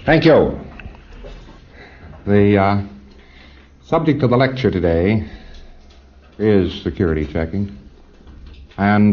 Thank you. The subject of the lecture today is security checking. And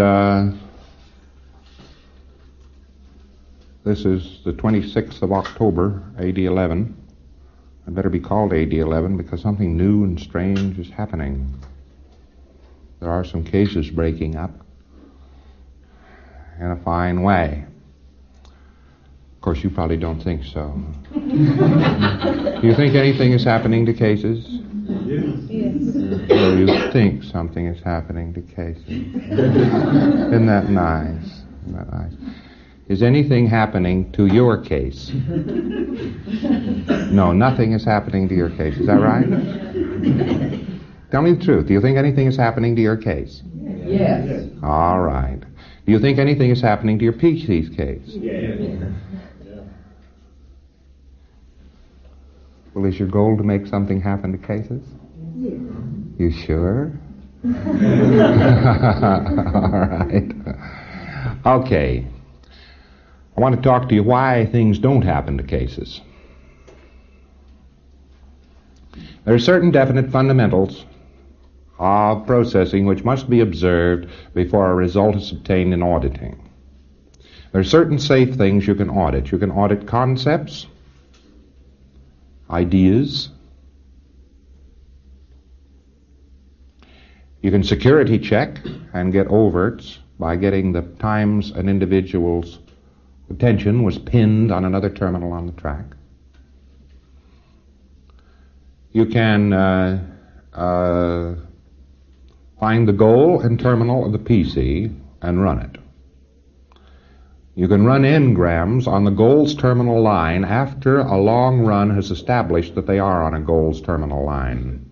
this is the 26th of October, AD 11. I'd better be called AD 11 because something new and strange is happening. There are some cases breaking up in a fine way. Of course, you probably don't think so. Do you think anything is happening to cases? Yes. Or you think something is happening to cases? Isn't that nice? Isn't that nice? Is anything happening to your case? No, nothing is happening to your case. Is that right? Tell me the truth. Do you think anything is happening to your case? Yes. All right. Do you think anything is happening to your PC's case? Yes. Well, is your goal to make something happen to cases? Yes. You sure? All right. Okay. I want to talk to you why things don't happen to cases. There are certain definite fundamentals of processing which must be observed before a result is obtained in auditing. There are certain safe things you can audit. You can audit concepts, ideas. You can security check and get overts by getting the times an individual's attention was pinned on another terminal on the track. You can find the goal and terminal of the PC and run it. You can run engrams on the goals terminal line after a long run has established that they are on a goals terminal line.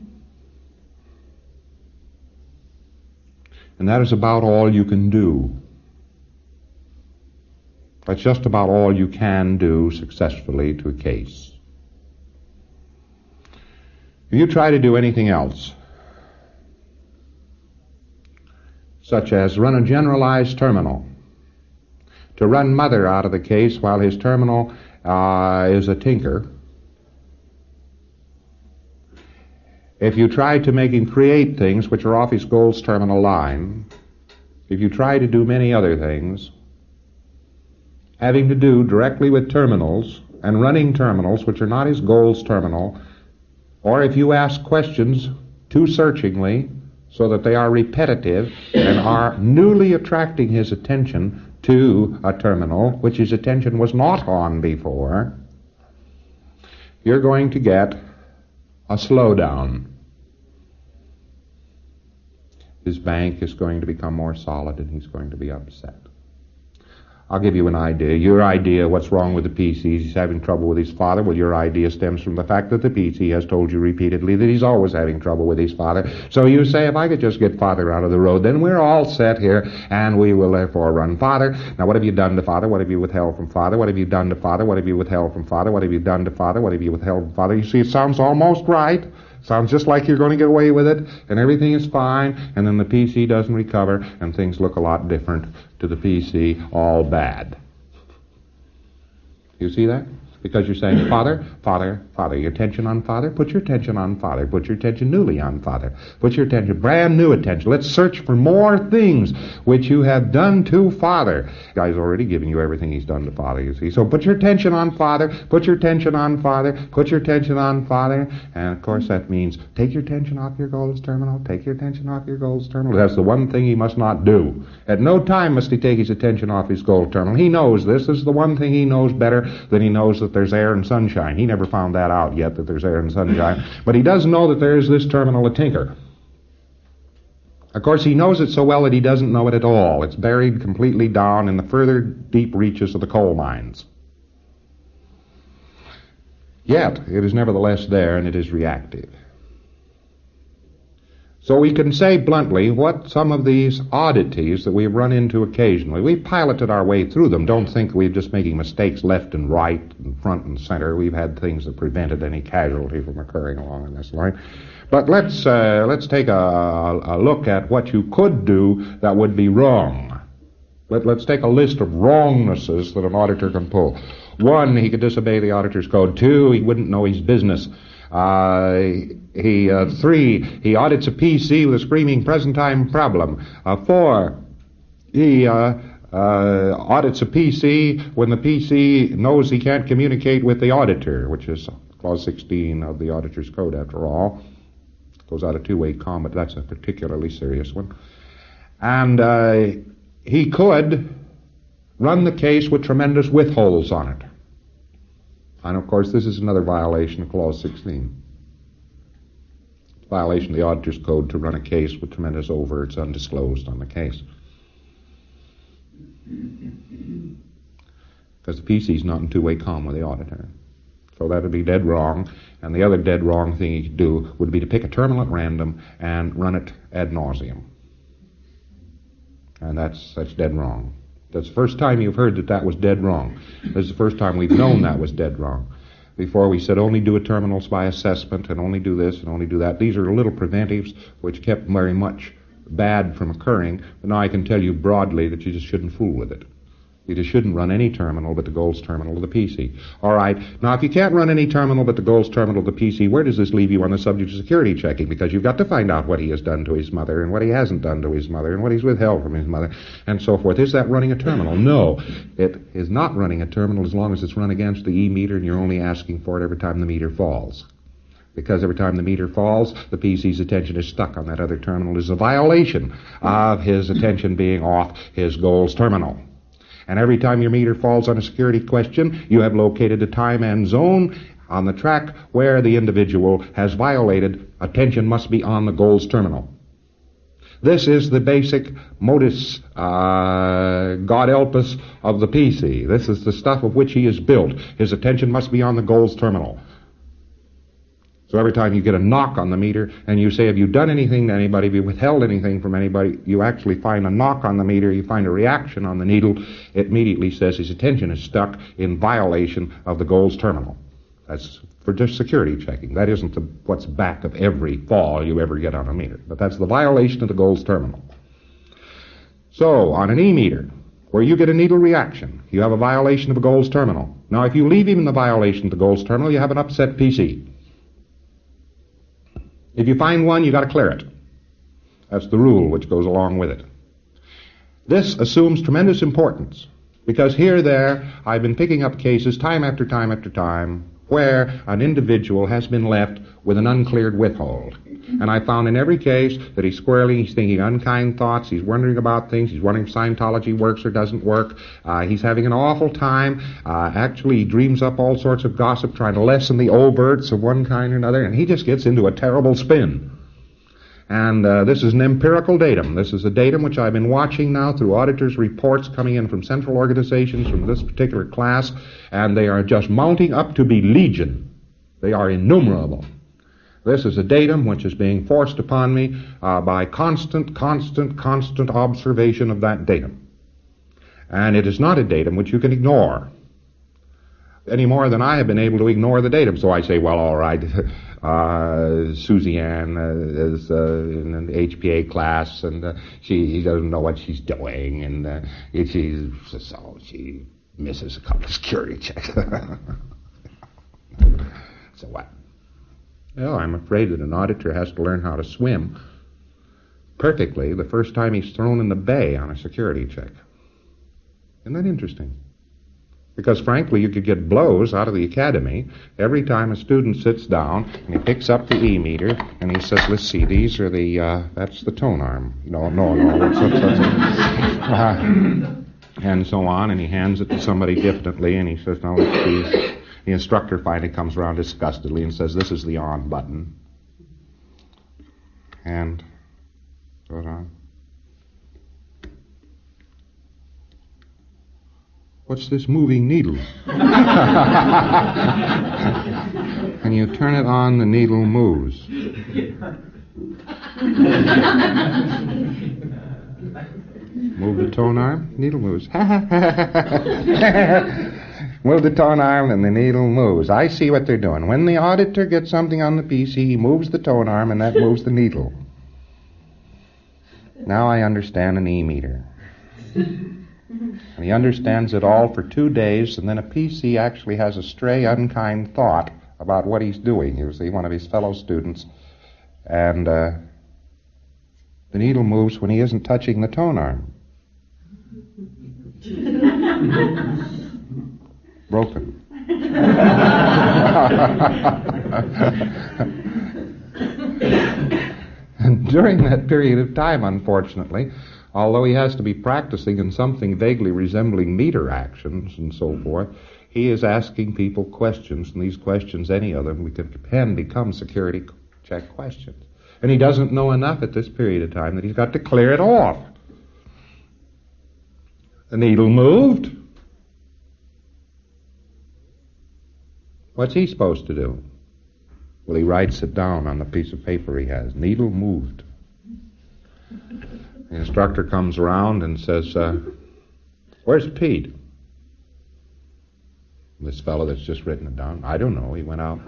And that is about all you can do. That's just about all you can do successfully to a case. If you try to do anything else, such as run a generalized terminal, to run Mother out of the case while his terminal is a tinker, if you try to make him create things which are off his goals terminal line, if you try to do many other things having to do directly with terminals and running terminals which are not his goals terminal, or if you ask questions too searchingly so that they are repetitive and are newly attracting his attention to a terminal which his attention was not on before, you're going to get a slowdown. His bank is going to become more solid and he's going to be upset. I'll give you an idea. Your idea, what's wrong with the PC? He's having trouble with his father. Well, your idea stems from the fact that the PC has told you repeatedly that he's always having trouble with his father. So you say, if I could just get father out of the road, then we're all set here, and we will therefore run father. Now, what have you done to father? What have you withheld from father? What have you done to father? What have you withheld from father? What have you done to father? What have you withheld from father? You see, it sounds almost right. Sounds just like you're going to get away with it, and everything is fine, and then the PC doesn't recover, and things look a lot different to the PC, all bad. You see that? Because you're saying, Father, Father, Father. Your attention on Father? Put your attention on Father. Put your attention newly on Father. Put your attention, brand new attention. Let's search for more things which you have done to Father. Guy's already given you everything he's done to Father, you see. So put your attention on Father. Put your attention on Father. Put your attention on Father. And, of course, that means take your attention off your goals terminal. Take your attention off your goals terminal. That's the one thing he must not do. At no time must he take his attention off his goal terminal. He knows this. This is the one thing he knows better than he knows that there's air and sunshine. He never found that out yet, that there's air and sunshine. But he does know that there is this terminal a tinker. Of course, he knows it so well that he doesn't know it at all. It's buried completely down in the further deep reaches of the coal mines. Yet, it is nevertheless there, and it is reactive. So we can say bluntly what some of these oddities that we've run into occasionally, we've piloted our way through them. Don't think we're just making mistakes left and right and front and center. We've had things that prevented any casualty from occurring along in this line. But let's take a look at what you could do that would be wrong. Let's take a list of wrongnesses that an auditor can pull. 1, he could disobey the auditor's code. 2, he wouldn't know his business. 3, he audits a PC with a screaming present time problem. 4, he audits a PC when the PC knows he can't communicate with the auditor, which is Clause 16 of the auditor's code, after all. Goes out a two-way com, but that's a particularly serious one. And he could run the case with tremendous withholds on it. And, of course, this is another violation of Clause 16. Violation of the auditor's code to run a case with tremendous overts undisclosed on the case. Because the PC is not in two-way com with the auditor. So that would be dead wrong. And the other dead wrong thing you could do would be to pick a terminal at random and run it ad nauseum. And that's dead wrong. That's the first time you've heard that was dead wrong. This is the first time we've known that was dead wrong. Before we said only do a terminals by assessment and only do this and only do that. These are little preventives which kept very much bad from occurring. But now I can tell you broadly that you just shouldn't fool with it. You just shouldn't run any terminal but the Gold's terminal of the PC. All right. Now, if you can't run any terminal but the Gold's terminal of the PC, where does this leave you on the subject of security checking? Because you've got to find out what he has done to his mother and what he hasn't done to his mother and what he's withheld from his mother and so forth. Is that running a terminal? No. It is not running a terminal as long as it's run against the E-meter and you're only asking for it every time the meter falls. Because every time the meter falls, the PC's attention is stuck on that other terminal. Is a violation of his attention being off his Gold's terminal. And every time your meter falls on a security question, you have located a time and zone on the track where the individual has violated. Attention must be on the Gold's terminal. This is the basic modus God help us of the PC. This is the stuff of which he is built. His attention must be on the Gold's terminal. So every time you get a knock on the meter and you say, have you done anything to anybody, have you withheld anything from anybody, you actually find a knock on the meter, you find a reaction on the needle, it immediately says his attention is stuck in violation of the Gold's terminal. That's for just security checking. That isn't what's back of every fall you ever get on a meter. But that's the violation of the Gold's terminal. So, on an E-meter, where you get a needle reaction, you have a violation of a Gold's terminal. Now, if you leave him in the violation of the Gold's terminal, you have an upset PC. If you find one, you've got to clear it. That's the rule which goes along with it. This assumes tremendous importance, because here, I've been picking up cases time after time after time where an individual has been left with an uncleared withhold. And I found in every case that he's squirreling, he's thinking unkind thoughts, he's wondering about things, he's wondering if Scientology works or doesn't work, he's having an awful time, actually he dreams up all sorts of gossip trying to lessen the overts of one kind or another, and he just gets into a terrible spin. And this is an empirical datum. This is a datum which I've been watching now through auditors' reports coming in from central organizations from this particular class, and they are just mounting up to be legion. They are innumerable. This is a datum which is being forced upon me by constant observation of that datum. And it is not a datum which you can ignore any more than I have been able to ignore the datum. So I say, well, all right, Susie Ann is in an HPA class, and she doesn't know what she's doing, and she misses a couple of security checks. So what? Well, I'm afraid that an auditor has to learn how to swim perfectly the first time he's thrown in the bay on a security check. Isn't that interesting? Because, frankly, you could get blows out of the academy every time a student sits down and he picks up the E-meter and he says, let's see, these are that's the tone arm. No, and so on, and he hands it to somebody diffidently and he says, now let's see. The instructor finally comes around disgustedly and says, this is the on button. And goes on. What's this moving needle? And you turn it on, the needle moves. Move the tone arm, needle moves. Move the tone arm and the needle moves. I see what they're doing. When the auditor gets something on the PC, he moves the tone arm and that moves the needle. Now I understand an E-meter. And he understands it all for 2 days, and then a PC actually has a stray, unkind thought about what he's doing. You see, one of his fellow students. And the needle moves when he isn't touching the tone arm. Broken. And during that period of time, unfortunately, although he has to be practicing in something vaguely resembling meter actions and so forth, he is asking people questions, and these questions, any of them, can become security check questions. And he doesn't know enough at this period of time that he's got to clear it off. The needle moved. What's he supposed to do? Well, he writes it down on the piece of paper he has. Needle moved. The instructor comes around and says, where's Pete? This fellow that's just written it down. I don't know. He went out.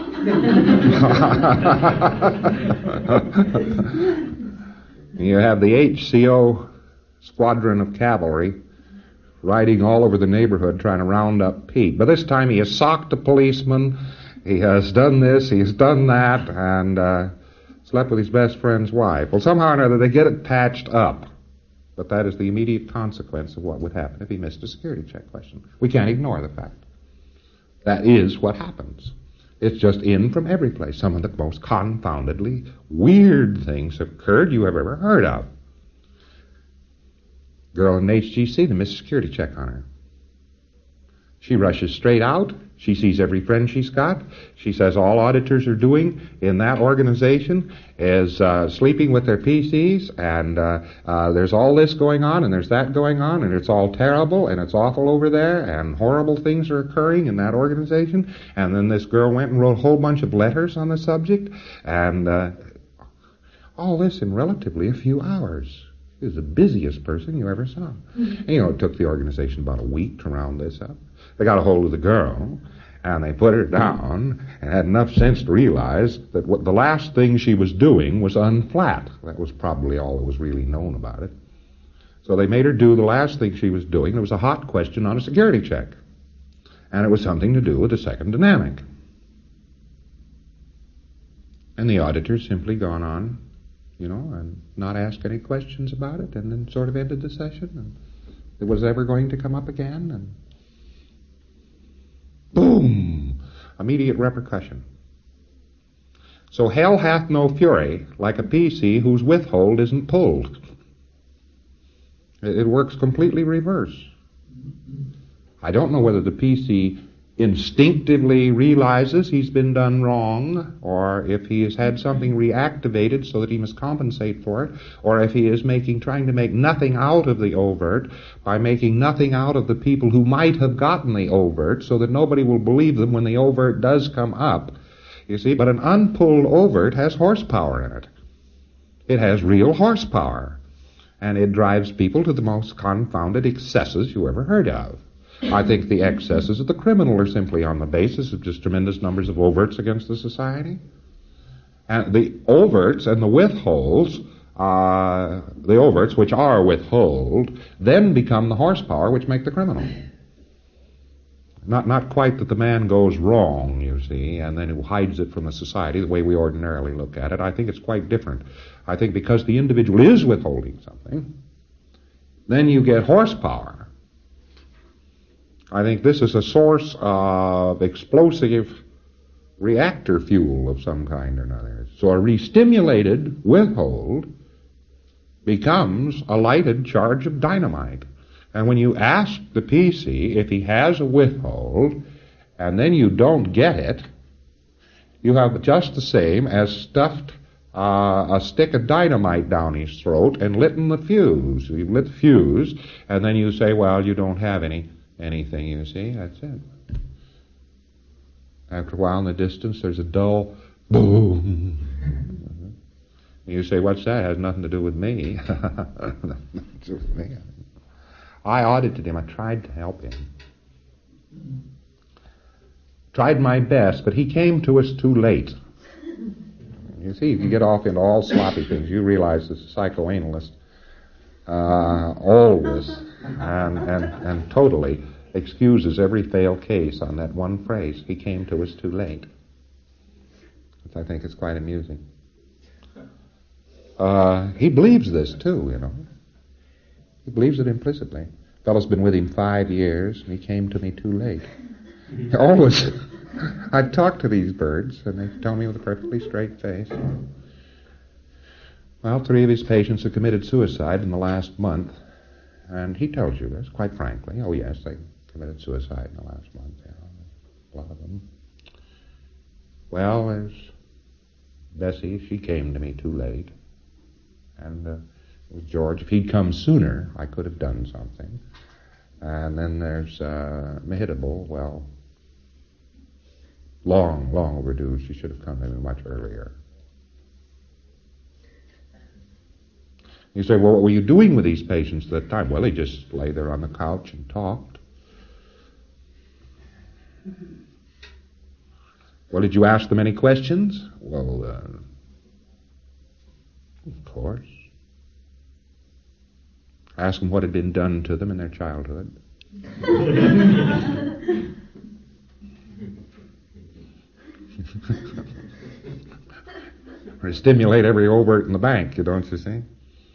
You have the HCO squadron of cavalry riding all over the neighborhood trying to round up Pete. But this time he has socked a policeman. He has done this. He has done that. And slept with his best friend's wife. Well, somehow or another they get it patched up. But that is the immediate consequence of what would happen if he missed a security check question. We can't ignore the fact. That is what happens. It's just in from every place. Some of the most confoundedly weird things have occurred you have ever heard of. Girl in HGC, they missed a security check on her. She rushes straight out. She sees every friend she's got. She says all auditors are doing in that organization is sleeping with their PCs, and there's all this going on, and there's that going on, and it's all terrible, and it's awful over there, and horrible things are occurring in that organization. And then this girl went and wrote a whole bunch of letters on the subject, and all this in relatively a few hours. She was the busiest person you ever saw. And, it took the organization about a week to round this up. They got a hold of the girl, and they put her down, and had enough sense to realize that the last thing she was doing was unflat. That was probably all that was really known about it. So they made her do the last thing she was doing. It was a hot question on a security check. And it was something to do with the second dynamic. And the auditor's simply gone on, and not asked any questions about it, and then sort of ended the session, and it was ever going to come up again, and boom! Immediate repercussion. So hell hath no fury like a PC whose withhold isn't pulled. It works completely reverse. I don't know whether the PC instinctively realizes he's been done wrong, or if he has had something reactivated so that he must compensate for it, or if he is trying to make nothing out of the overt by making nothing out of the people who might have gotten the overt so that nobody will believe them when the overt does come up. You see, but an unpulled overt has horsepower in it. It has real horsepower, and it drives people to the most confounded excesses you ever heard of. I think the excesses of the criminal are simply on the basis of just tremendous numbers of overts against the society. And the overts and the withholds, the overts which are withhold, then become the horsepower which make the criminal. Not quite that the man goes wrong, you see, and then who hides it from the society the way we ordinarily look at it. I think it's quite different. I think because the individual is withholding something, then you get horsepower. I think this is a source of explosive reactor fuel of some kind or another. So a restimulated withhold becomes a lighted charge of dynamite. And when you ask the PC if he has a withhold, and then you don't get it, you have just the same as stuffed a stick of dynamite down his throat and lit the fuse. You've lit the fuse, and then you say, well, you don't have anything, you see. That's it. After a while in the distance, there's a dull boom. You say, what's that? It has nothing to do with me. I audited him. I tried to help him. Tried my best, but he came to us too late. You see, if you get off into all sloppy things, you realize as a psychoanalyst, always and totally excuses every failed case on that one phrase, he came to us too late. Which I think is quite amusing. He believes this too, you know. He believes it implicitly. Fellow's been with him 5 years, and he came to me too late. Always. I've talked to these birds, and they tell me with a perfectly straight face. Well, 3 of his patients have committed suicide in the last month, and he tells you this, quite frankly. Oh, yes, they committed suicide in the last month, yeah, a lot of them. Well, there's Bessie, she came to me too late. And with George, if he'd come sooner, I could have done something. And then there's Mehitable, well, long overdue. She should have come to me much earlier. You say, well, what were you doing with these patients at that time? Well, they just lay there on the couch and talked. Well, did you ask them any questions? Well, of course. Ask them what had been done to them in their childhood. Or stimulate every overt in the bank, don't you see?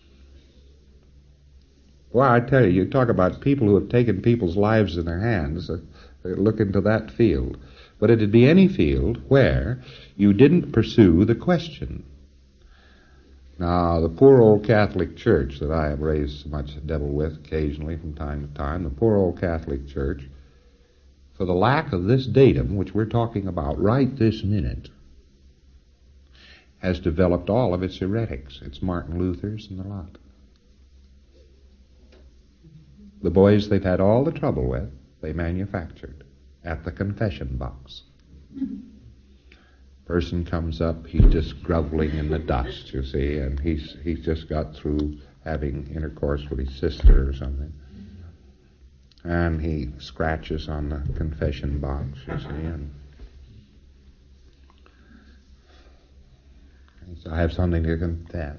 Well, I tell you, you talk about people who have taken people's lives in their hands, look into that field. But it'd be any field where you didn't pursue the question. Now, the poor old Catholic Church that I have raised so much devil with occasionally from time to time, the poor old Catholic Church, for the lack of this datum, which we're talking about right this minute, has developed all of its heretics, its Martin Luthers and the lot. The boys they've had all the trouble with, they manufactured at the confession box. Person comes up, he's just groveling in the dust, you see, and he's just got through having intercourse with his sister or something. And he scratches on the confession box, you see, and he says, I have something to confess.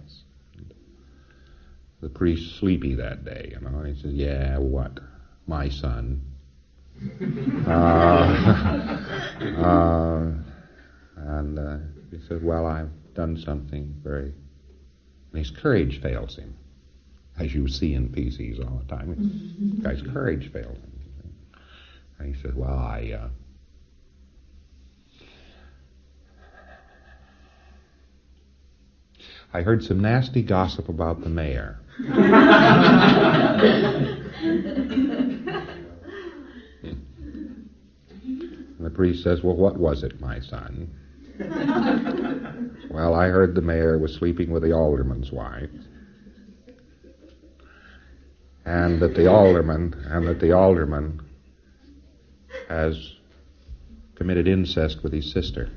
The priest's sleepy that day, you know, and he says, yeah, what? My son. And he said, well, I've done something very... And his courage fails him, as you see in PCs all the time. The guy's courage fails him. And he said, well, I heard some nasty gossip about the mayor. And the priest says, well, what was it, my son? Well, I heard the mayor was sleeping with the alderman's wife, and that the alderman has committed incest with his sister.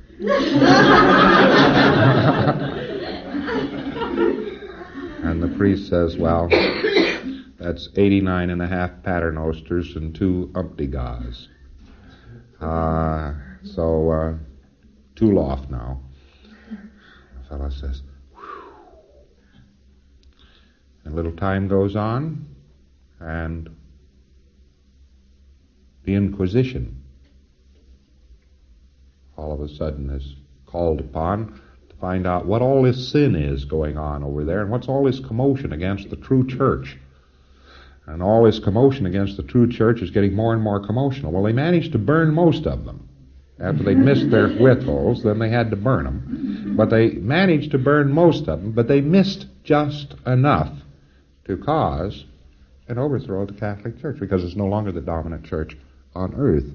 And the priest says, well, that's 89 and a half paternosters and 2 umpty-gahs. So 2 loft now. The fellow says, whew. And a little time goes on, and the Inquisition all of a sudden is called upon to find out what all this sin is going on over there, and what's all this commotion against the true church. And all this commotion against the true church is getting more and more commotional. Well, they managed to burn most of them. After they missed their whittles, then they had to burn them. But they managed to burn most of them, but they missed just enough to cause an overthrow of the Catholic Church, because it's no longer the dominant church on earth.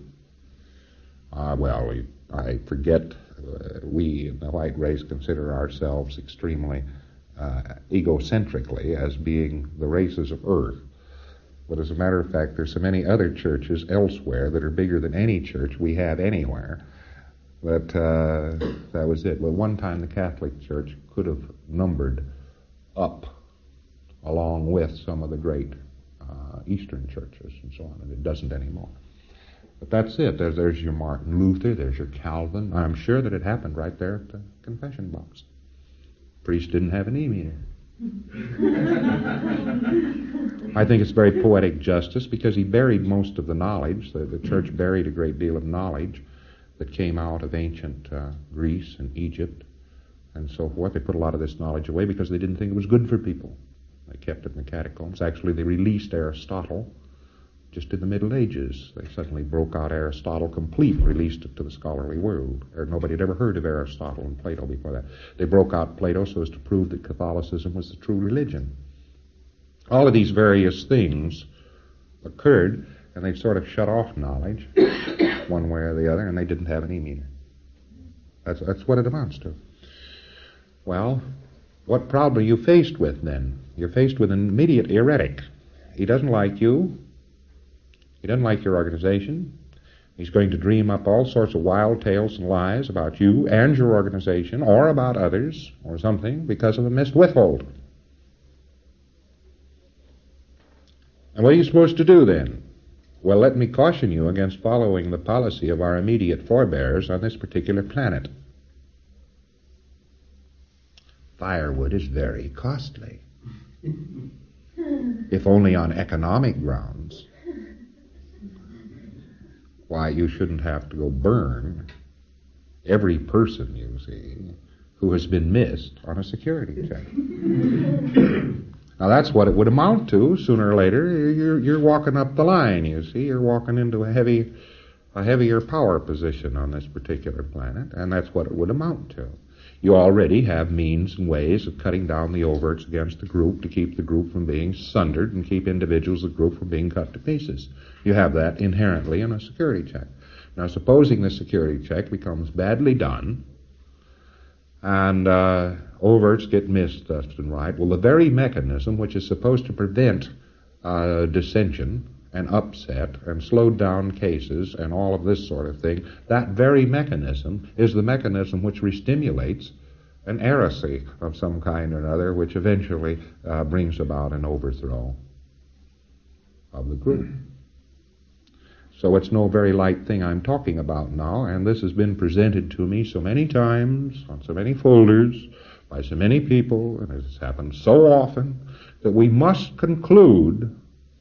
I forget, we in the white race consider ourselves extremely egocentrically as being the races of earth. But as a matter of fact, there's so many other churches elsewhere that are bigger than any church we have anywhere. But that was it. Well, one time the Catholic Church could have numbered up along with some of the great Eastern churches and so on, and it doesn't anymore. But that's it. There's your Martin Luther, there's your Calvin. I'm sure that it happened right there at the confession box. The priest didn't have an e-meter. I think it's very poetic justice because he buried most of the knowledge. The church buried a great deal of knowledge that came out of ancient Greece and Egypt and so forth. They put a lot of this knowledge away because they didn't think it was good for people. They kept it in the catacombs. Actually, they released Aristotle just in the Middle Ages. They suddenly broke out Aristotle complete and released it to the scholarly world. Nobody had ever heard of Aristotle and Plato before that. They broke out Plato so as to prove that Catholicism was the true religion. All of these various things occurred, and they sort of shut off knowledge one way or the other, and they didn't have any meaning. That's what it amounts to. Well, what problem are you faced with then? You're faced with an immediate heretic. He doesn't like you. He doesn't like your organization. He's going to dream up all sorts of wild tales and lies about you and your organization, or about others, or something, because of a missed withhold. And what are you supposed to do then? Well, let me caution you against following the policy of our immediate forebears on this particular planet. Firewood is very costly, if only on economic grounds. Why, you shouldn't have to go burn every person, you see, who has been missed on a security check. Now, that's what it would amount to. Sooner or later, you're walking up the line, you see. You're walking into a heavier power position on this particular planet, and that's what it would amount to. You already have means and ways of cutting down the overts against the group to keep the group from being sundered and keep individuals of the group from being cut to pieces. You have that inherently in a security check. Now, supposing the security check becomes badly done and overts get missed left and right, well, the very mechanism which is supposed to prevent dissension and upset and slow down cases and all of this sort of thing, that very mechanism is the mechanism which restimulates an heresy of some kind or another, which eventually brings about an overthrow of the group. So it's no very light thing I'm talking about now, and this has been presented to me so many times, on so many folders, by so many people, and it has happened so often, that we must conclude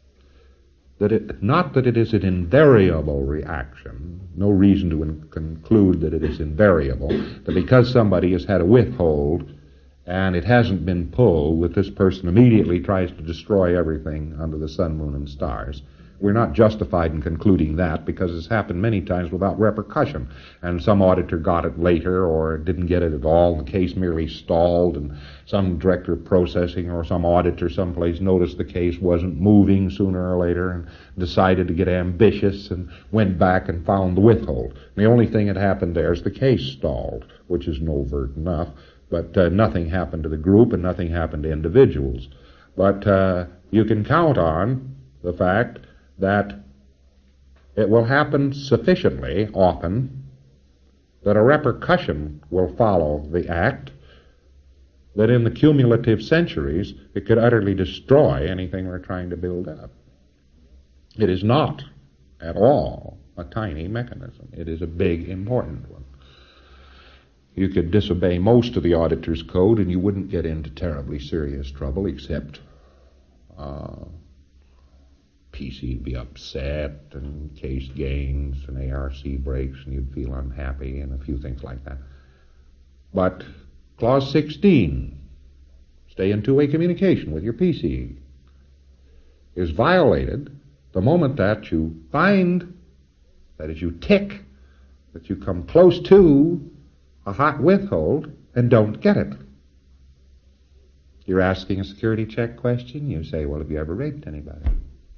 that not that it is an invariable reaction, no reason to conclude that it is invariable, that because somebody has had a withhold and it hasn't been pulled, that this person immediately tries to destroy everything under the sun, moon, and stars. We're not justified in concluding that because it's happened many times without repercussion. And some auditor got it later or didn't get it at all. The case merely stalled, and some director of processing or some auditor someplace noticed the case wasn't moving sooner or later and decided to get ambitious and went back and found the withhold. And the only thing that happened there is the case stalled, which is overt enough, but nothing happened to the group and nothing happened to individuals. But you can count on the fact that it will happen sufficiently often that a repercussion will follow the act, that in the cumulative centuries it could utterly destroy anything we're trying to build up. It is not at all a tiny mechanism. It is a big, important one. You could disobey most of the auditor's code and you wouldn't get into terribly serious trouble, except PC would be upset, and case gains, and ARC breaks, and you'd feel unhappy, and a few things like that. But Clause 16, stay in two-way communication with your PC, is violated the moment that you find, that is, you tick, that you come close to a hot withhold and don't get it. You're asking a security check question, you say, well, have you ever raped anybody?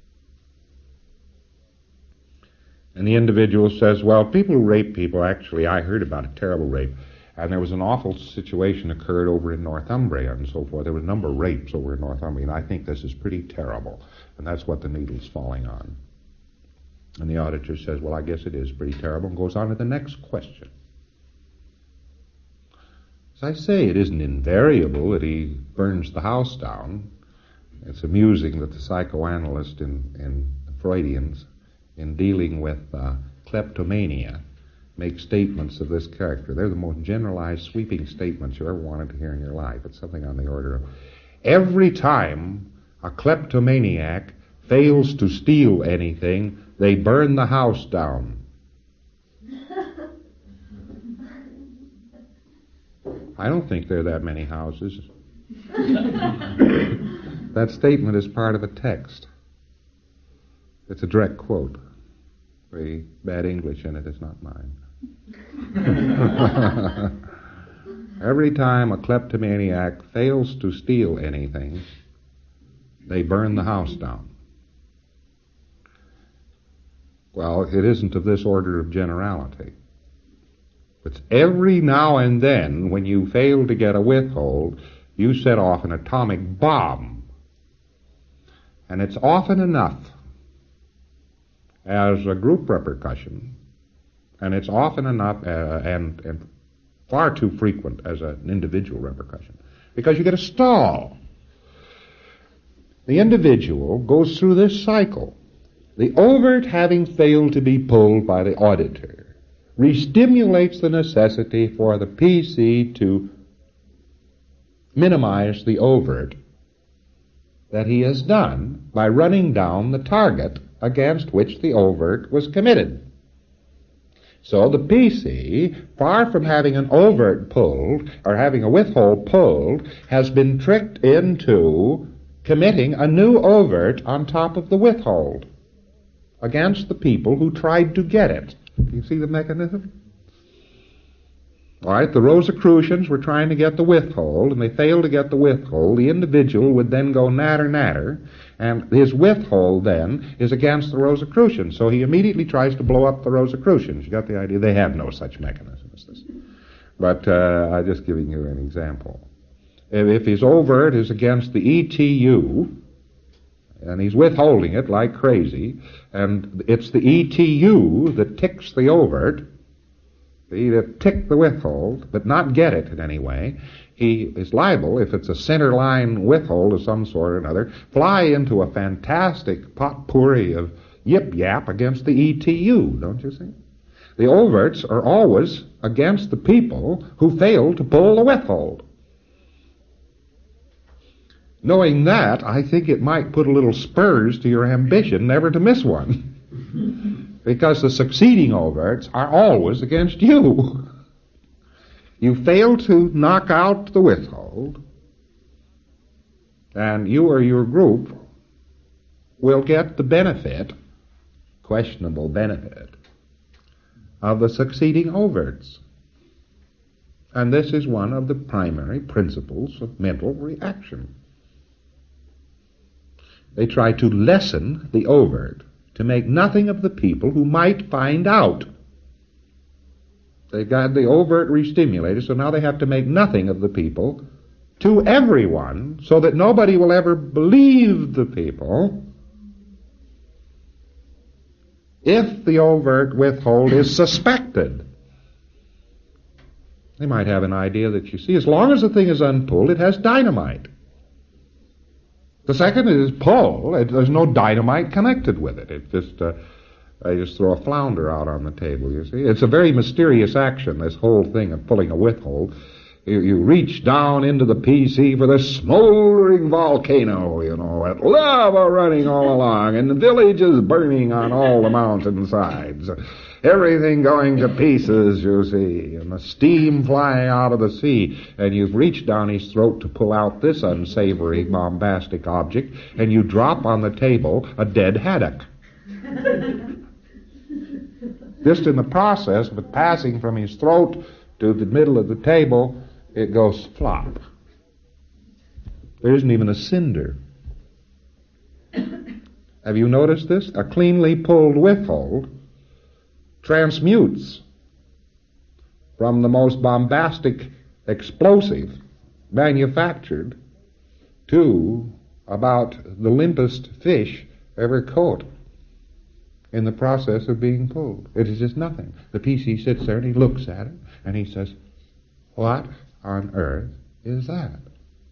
And the individual says, well, people who rape people, actually, I heard about a terrible rape, and there was an awful situation occurred over in Northumbria and so forth. There were a number of rapes over in Northumbria, and I think this is pretty terrible, and that's what the needle's falling on. And the auditor says, well, I guess it is pretty terrible, and goes on to the next question. As I say, it isn't invariable that he burns the house down. It's amusing that the psychoanalyst and Freudians, in dealing with kleptomania, make statements of this character. They're the most generalized, sweeping statements you ever wanted to hear in your life. It's something on the order of, Every time a kleptomaniac fails to steal anything, they burn the house down. I don't think there are that many houses. That statement is part of a text. It's a direct quote. The bad English in it is not mine. Every time a kleptomaniac fails to steal anything, they burn the house down. Well, it isn't of this order of generality. It's every now and then, when you fail to get a withhold, you set off an atomic bomb. And it's often enough as a group repercussion, and it's often enough and far too frequent as an individual repercussion, because you get a stall. The individual goes through this cycle. The overt, having failed to be pulled by the auditor, re-stimulates the necessity for the PC to minimize the overt that he has done by running down the target against which the overt was committed. So the PC, far from having an overt pulled or having a withhold pulled, has been tricked into committing a new overt on top of the withhold against the people who tried to get it. Do you see the mechanism? All right, the Rosicrucians were trying to get the withhold, and they failed to get the withhold. The individual would then go natter, and his withhold then is against the Rosicrucians. So he immediately tries to blow up the Rosicrucians. You got the idea? They have no such mechanism as this. But I'm just giving you an example. If his overt is against the ETU, and he's withholding it like crazy, and it's the ETU that ticks the overt, to tick the withhold, but not get it in any way, he is liable, if it's a center line withhold of some sort or another, fly into a fantastic potpourri of yip-yap against the ETU, don't you see? The overts are always against the people who fail to pull the withhold. Knowing that, I think it might put a little spurs to your ambition never to miss one. Because the succeeding overts are always against you. You fail to knock out the withhold, and you or your group will get the benefit, questionable benefit, of the succeeding overts. And this is one of the primary principles of mental reaction. They try to lessen the overt, to make nothing of the people who might find out. They've got the overt re-stimulated, so now they have to make nothing of the people to everyone, so that nobody will ever believe the people if the overt withhold is suspected. They might have an idea that, you see, as long as the thing is unpulled, it has dynamite. The second is pull. There's no dynamite connected with it. It just, I just throw a flounder out on the table, you see. It's a very mysterious action, this whole thing of pulling a withhold. You reach down into the PC for the smoldering volcano, you know, with lava running all along, and the village is burning on all the mountainsides. Everything going to pieces, you see, and the steam flying out of the sea, and you've reached down his throat to pull out this unsavory, bombastic object, and you drop on the table a dead haddock. Just in the process of it passing from his throat to the middle of the table, it goes flop. There isn't even a cinder. Have you noticed this? A cleanly pulled withhold transmutes from the most bombastic explosive manufactured to about the limpest fish ever caught in the process of being pulled. It is just nothing. The PC sits there and he looks at it and he says, "What on earth is that?"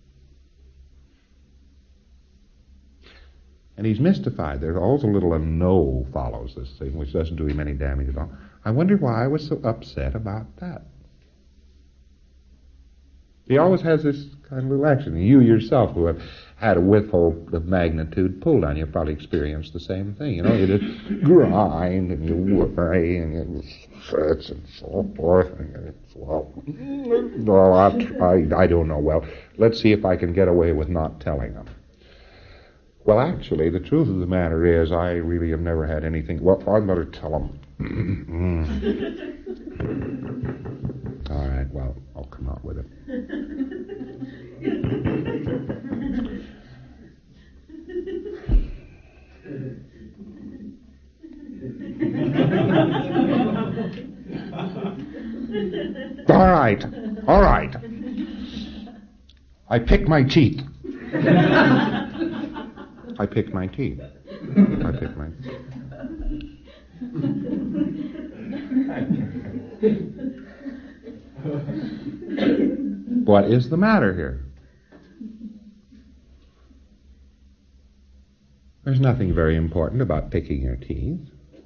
And he's mystified. There's always a little no follows this thing, which doesn't do him any damage at all. I wonder why I was so upset about that. He always has this kind of little action. You yourself, who have had a withhold of magnitude pulled on you, probably experienced the same thing. You know, you just grind and you worry and you search and so forth. And it's, well, no, I don't know. Well, let's see if I can get away with not telling them. Well, actually, the truth of the matter is, I really have never had anything. Well, I better tell them. All right, well, I'll come out with it. All right. I pick my teeth. I pick my teeth. What is the matter here? There's nothing very important about picking your teeth.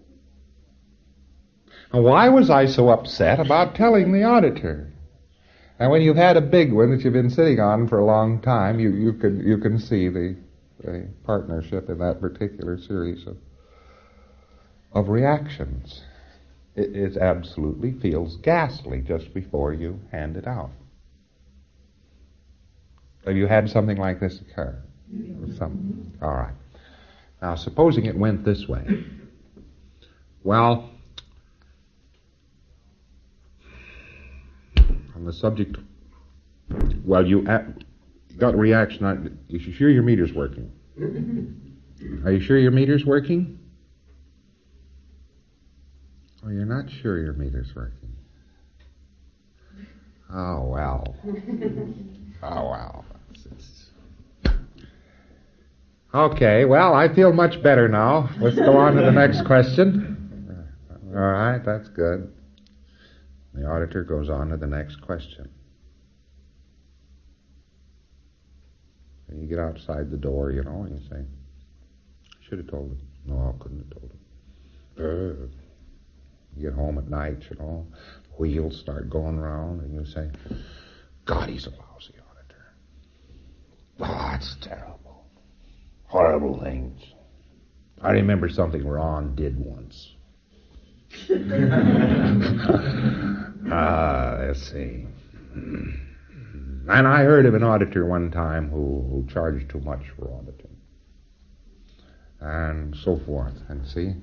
Now, why was I so upset about telling the auditor? And when you've had a big one that you've been sitting on for a long time, you can see the partnership in that particular series of reactions. It absolutely feels ghastly just before you hand it out. Have you had something like this occur? All right. Now, supposing it went this way. Well, on the subject, well, you got a reaction on, you sure your meter's working? Are you sure your meter's working? Oh, you're not sure your meter's working. Oh, well. Okay, well, I feel much better now. Let's go on to the next question. All right, that's good. The auditor goes on to the next question. And you get outside the door, you know, and you say, I should have told him. No, I couldn't have told him. You get home at night, you know, wheels start going around, and you say, God, he's a lousy auditor. Oh, that's terrible. Horrible things. I remember something Ron did once. Let's see. And I heard of an auditor one time who charged too much for auditing. And so forth. And see?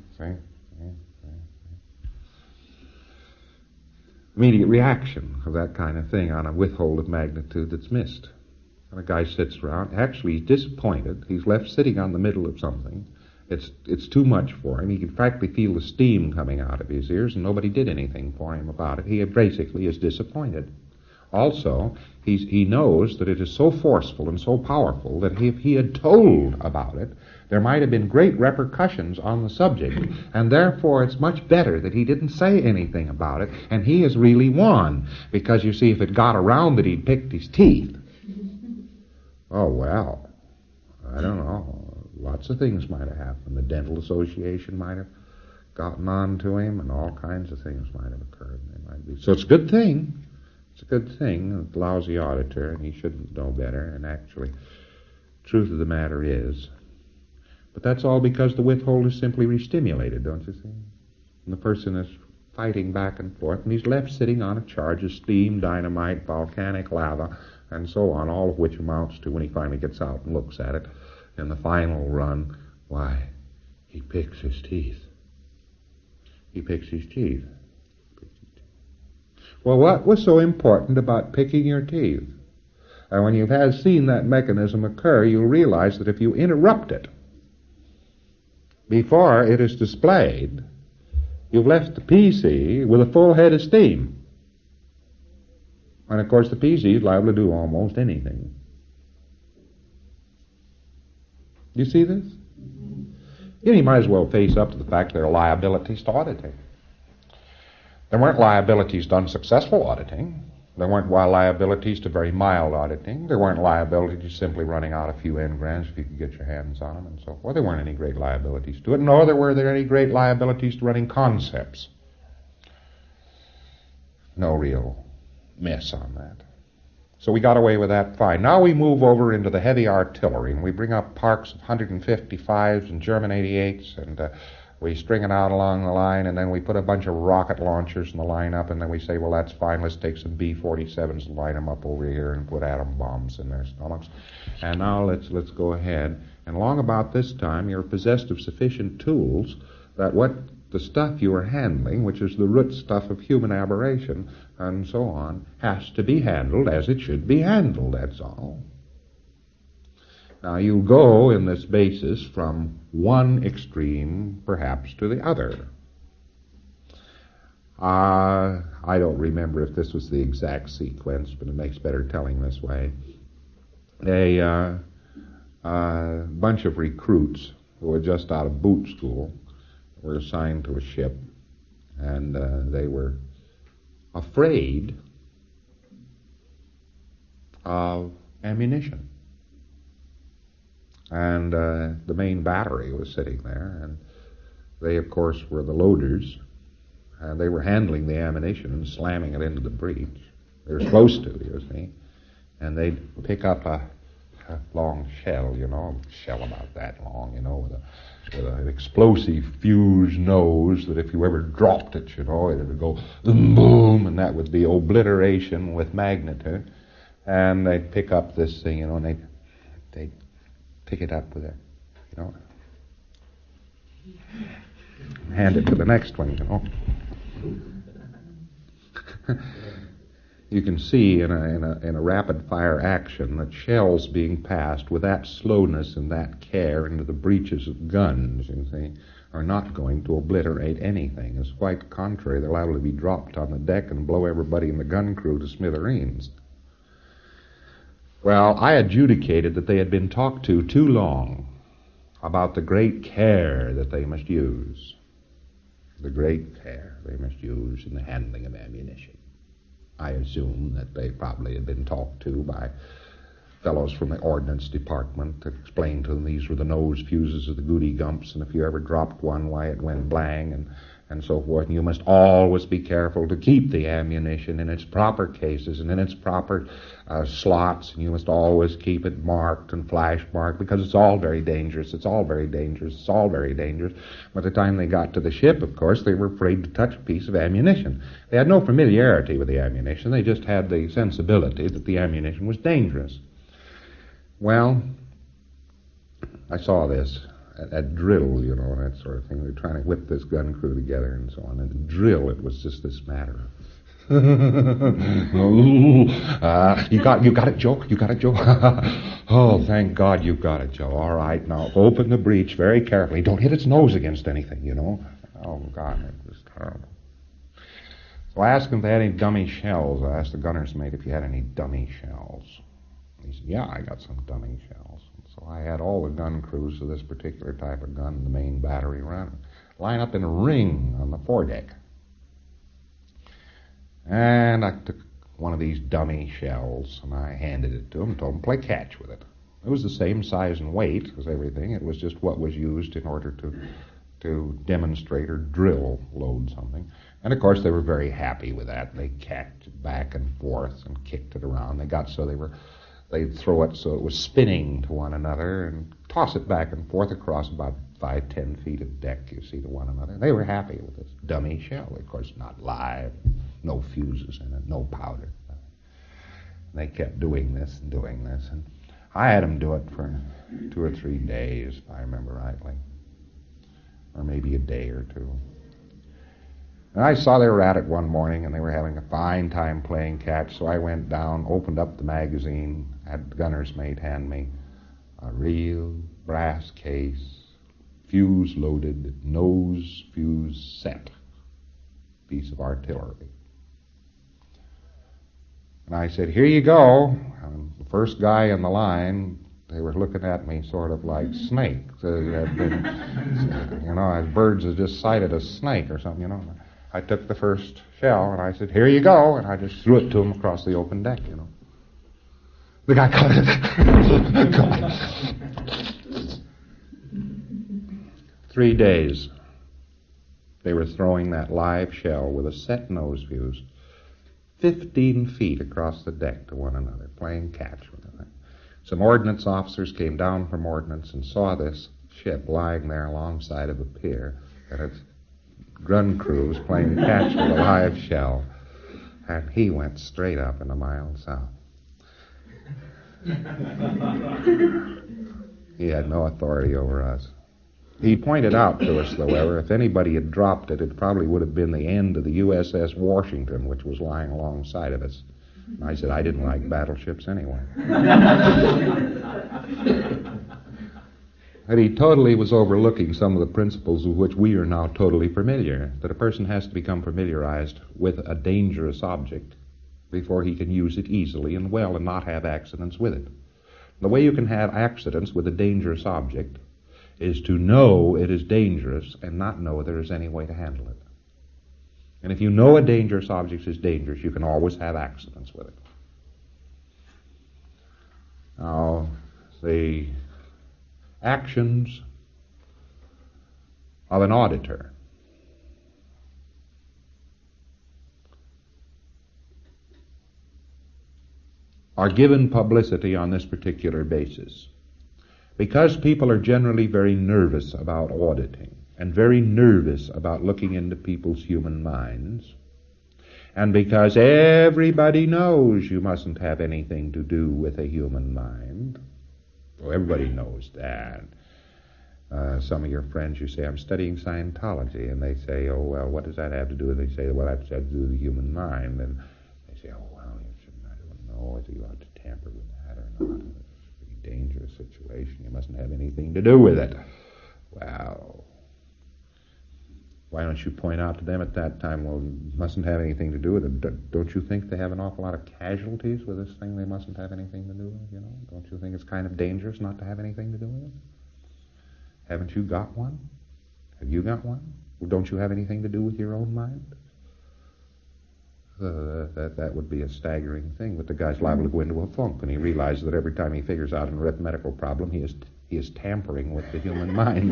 Immediate reaction of that kind of thing on a withhold of magnitude that's missed. And a guy sits around. Actually, he's disappointed. He's left sitting on the middle of something. It's too much for him. He can practically feel the steam coming out of his ears, and nobody did anything for him about it. He basically is disappointed. Also, he knows that it is so forceful and so powerful that if he had told about it, there might have been great repercussions on the subject, and therefore it's much better that he didn't say anything about it, and he has really won, because you see, if it got around that he'd picked his teeth, oh, well, I don't know. Lots of things might have happened. The Dental Association might have gotten on to him, and all kinds of things might have occurred. So it's a good thing. It's a good thing. It's a lousy auditor, and he shouldn't know better. And actually, the truth of the matter is, but that's all because the withhold is simply re-stimulated, don't you see? And the person is fighting back and forth, and he's left sitting on a charge of steam, dynamite, volcanic lava, and so on, all of which amounts to, when he finally gets out and looks at it, in the final run, why, he picks his teeth. He picks his teeth. Well, what was so important about picking your teeth? And when you've seen that mechanism occur, you'll realize that if you interrupt it before it is displayed, you've left the PC with a full head of steam. And of course the PC is liable to do almost anything. You see this? You might as well face up to the fact there are liabilities to auditing. There weren't liabilities to unsuccessful auditing. There weren't liabilities to very mild auditing. There weren't liabilities to simply running out a few engrams if you could get your hands on them and so forth. There weren't any great liabilities to it, nor were there any great liabilities to running concepts. No real miss on that. So we got away with that fine. Now we move over into the heavy artillery, and we bring up parks of 155s and German 88s, and we string it out along the line, and then we put a bunch of rocket launchers in the lineup, and then we say, well, that's fine, let's take some B-47s and line them up over here and put atom bombs in their stomachs. And now let's go ahead. And along about this time, you're possessed of sufficient tools that what the stuff you are handling, which is the root stuff of human aberration, and so on, has to be handled as it should be handled, that's all. Now, you go in this basis from one extreme, perhaps, to the other. I don't remember if this was the exact sequence, but it makes better telling this way. A bunch of recruits who were just out of boot school were assigned to a ship, and they were afraid of ammunition. And the main battery was sitting there, and they, of course, were the loaders, and they were handling the ammunition and slamming it into the breech. They were supposed to, you see. And they'd pick up a long shell, a shell about that long, with an explosive fuse nose that if you ever dropped it, it would go boom, and that would be obliteration with magnitude. And they'd pick up this thing, and they'd pick it up with it, hand it to the next one, You can see in a rapid-fire action that shells being passed with that slowness and that care into the breeches of guns, you see, are not going to obliterate anything. It's quite the contrary. They're liable to be dropped on the deck and blow everybody in the gun crew to smithereens. Well, I adjudicated that they had been talked to too long about the great care that they must use. The great care they must use in the handling of ammunition. I assume that they probably had been talked to by fellows from the Ordnance Department that explained to them these were the nose fuses of the Goody Gumps, and if you ever dropped one, why it went blang, and so forth. And you must always be careful to keep the ammunition in its proper cases and in its proper slots, and you must always keep it marked and flash marked, because it's all very dangerous. It's all very dangerous. It's all very dangerous. By the time they got to the ship, of course, they were afraid to touch a piece of ammunition. They had no familiarity with the ammunition. They just had the sensibility that the ammunition was dangerous. Well, I saw this at drill, that sort of thing. They're trying to whip this gun crew together and so on. And at drill, it was just this matter of, you got it, Joe? You got it, Joe? Oh, thank God you got it, Joe. All right, now open the breech very carefully. Don't hit its nose against anything, Oh, God, it was terrible. So I asked him if they had any dummy shells. I asked the gunner's mate if he had any dummy shells. He said, yeah, I got some dummy shells. So I had all the gun crews of this particular type of gun, the main battery run, line up in a ring on the foredeck. And I took one of these dummy shells, and I handed it to him and told him to play catch with it. It was the same size and weight as everything. It was just what was used in order to demonstrate or drill load something. And, of course, they were very happy with that. They catched it back and forth and kicked it around. They got so they'd throw it so it was spinning to one another and toss it back and forth across about 5-10 feet of deck, you see, to one another. They were happy with this dummy shell. Of course, not live, no fuses in it, no powder. They kept doing this, and I had them do it for 2 or 3 days, if I remember rightly, or maybe a day or two. And I saw they were at it one morning, and they were having a fine time playing catch, so I went down, opened up the magazine, had the gunner's mate hand me a real brass case, fuse-loaded, nose fuse set piece of artillery. And I said, here you go. And the first guy in the line, they were looking at me sort of like snakes. It had been, as birds had just sighted a snake or something, I took the first shell, and I said, here you go, and I just threw it to him across the open deck, The guy caught it. 3 days, they were throwing that live shell with a set nose fuse 15 feet across the deck to one another, playing catch with them. Some ordnance officers came down from ordnance and saw this ship lying there alongside of a pier, and its gun crew was playing catch with a live shell, and he went straight up in a mile south. He had no authority over us. He pointed out to us, however, if anybody had dropped it, it probably would have been the end of the USS Washington, which was lying alongside of us. And I said, I didn't like battleships anyway. And he totally was overlooking some of the principles with which we are now totally familiar, that a person has to become familiarized with a dangerous object before he can use it easily and well and not have accidents with it. The way you can have accidents with a dangerous object is to know it is dangerous and not know there is any way to handle it. And if you know a dangerous object is dangerous, you can always have accidents with it. Now, the actions of an auditor are given publicity on this particular basis because people are generally very nervous about auditing and very nervous about looking into people's human minds, and because everybody knows you mustn't have anything to do with a human mind. Well, everybody knows that. Some of your friends, you say, I'm studying Scientology, and they say, oh, well, what does that have to do with it? They say, well, that's to do with the human mind. And they say, oh, well, you shouldn't, I don't know whether you ought to tamper with that or not. It's a pretty dangerous situation. You mustn't have anything to do with it. Well, why don't you point out to them at that time, well, you mustn't have anything to do with it. Don't you think they have an awful lot of casualties with this thing they mustn't have anything to do with, you know? Don't you think it's kind of dangerous not to have anything to do with it? Haven't you got one? Have you got one? Well, don't you have anything to do with your own mind? That would be a staggering thing, but the guy's liable to go into a funk when he realizes that every time he figures out an arithmetical problem, he is tampering with the human mind.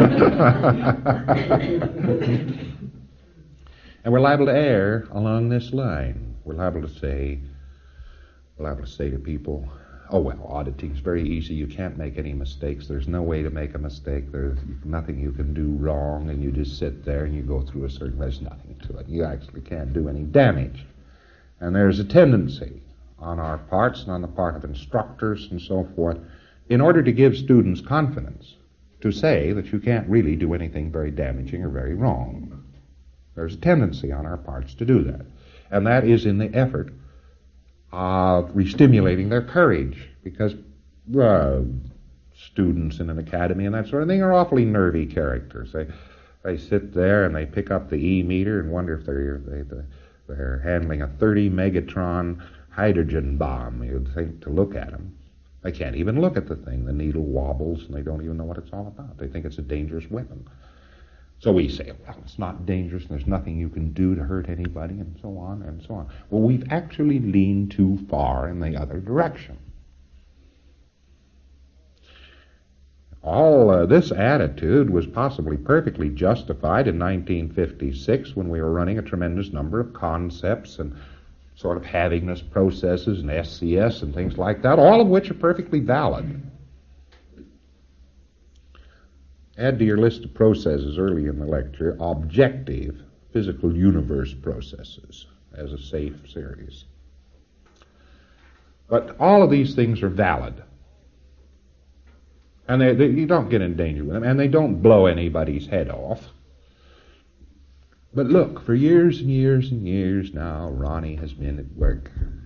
And we're liable to err along this line. We're liable to say to people, oh, well, auditing's very easy. You can't make any mistakes. There's no way to make a mistake. There's nothing you can do wrong, and you just sit there and you go through there's nothing to it. You actually can't do any damage. And there's a tendency on our parts and on the part of instructors and so forth, in order to give students confidence, to say that you can't really do anything very damaging or very wrong. There's a tendency on our parts to do that. And that is in the effort of re-stimulating their courage, because students in an academy and that sort of thing are awfully nervy characters. They sit there and they pick up the E-meter and wonder if they're handling a 30 megatron hydrogen bomb, you'd think, to look at them. They can't even look at the thing. The needle wobbles and they don't even know what it's all about. They think it's a dangerous weapon. So we say, well, it's not dangerous, and there's nothing you can do to hurt anybody, and so on, and so on. Well, we've actually leaned too far in the other direction. All this attitude was possibly perfectly justified in 1956 when we were running a tremendous number of concepts and sort of havingness processes and SCS and things like that, all of which are perfectly valid. Add to your list of processes early in the lecture, objective physical universe processes as a safe series. But all of these things are valid. And you don't get in danger with them, and they don't blow anybody's head off. But look, for years and years and years now, Ronnie has been at work.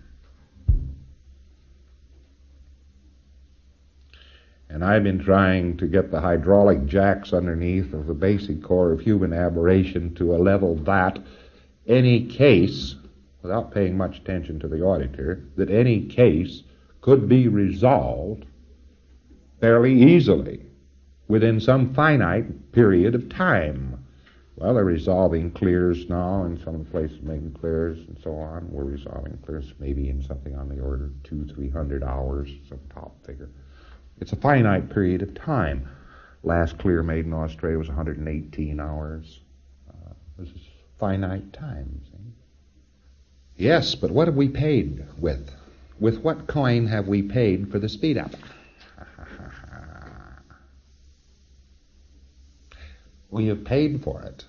And I've been trying to get the hydraulic jacks underneath of the basic core of human aberration to a level that any case, without paying much attention to the auditor, that any case could be resolved fairly easily within some finite period of time. Well, they're resolving clears now, in some of the places making clears and so on. We're resolving clears maybe in something on the order of 200-300 hours, some top figure. It's a finite period of time. Last clear made in Australia was 118 hours. This is finite time, see? Yes, but what have we paid with? With what coin have we paid for the speed up? We have paid for it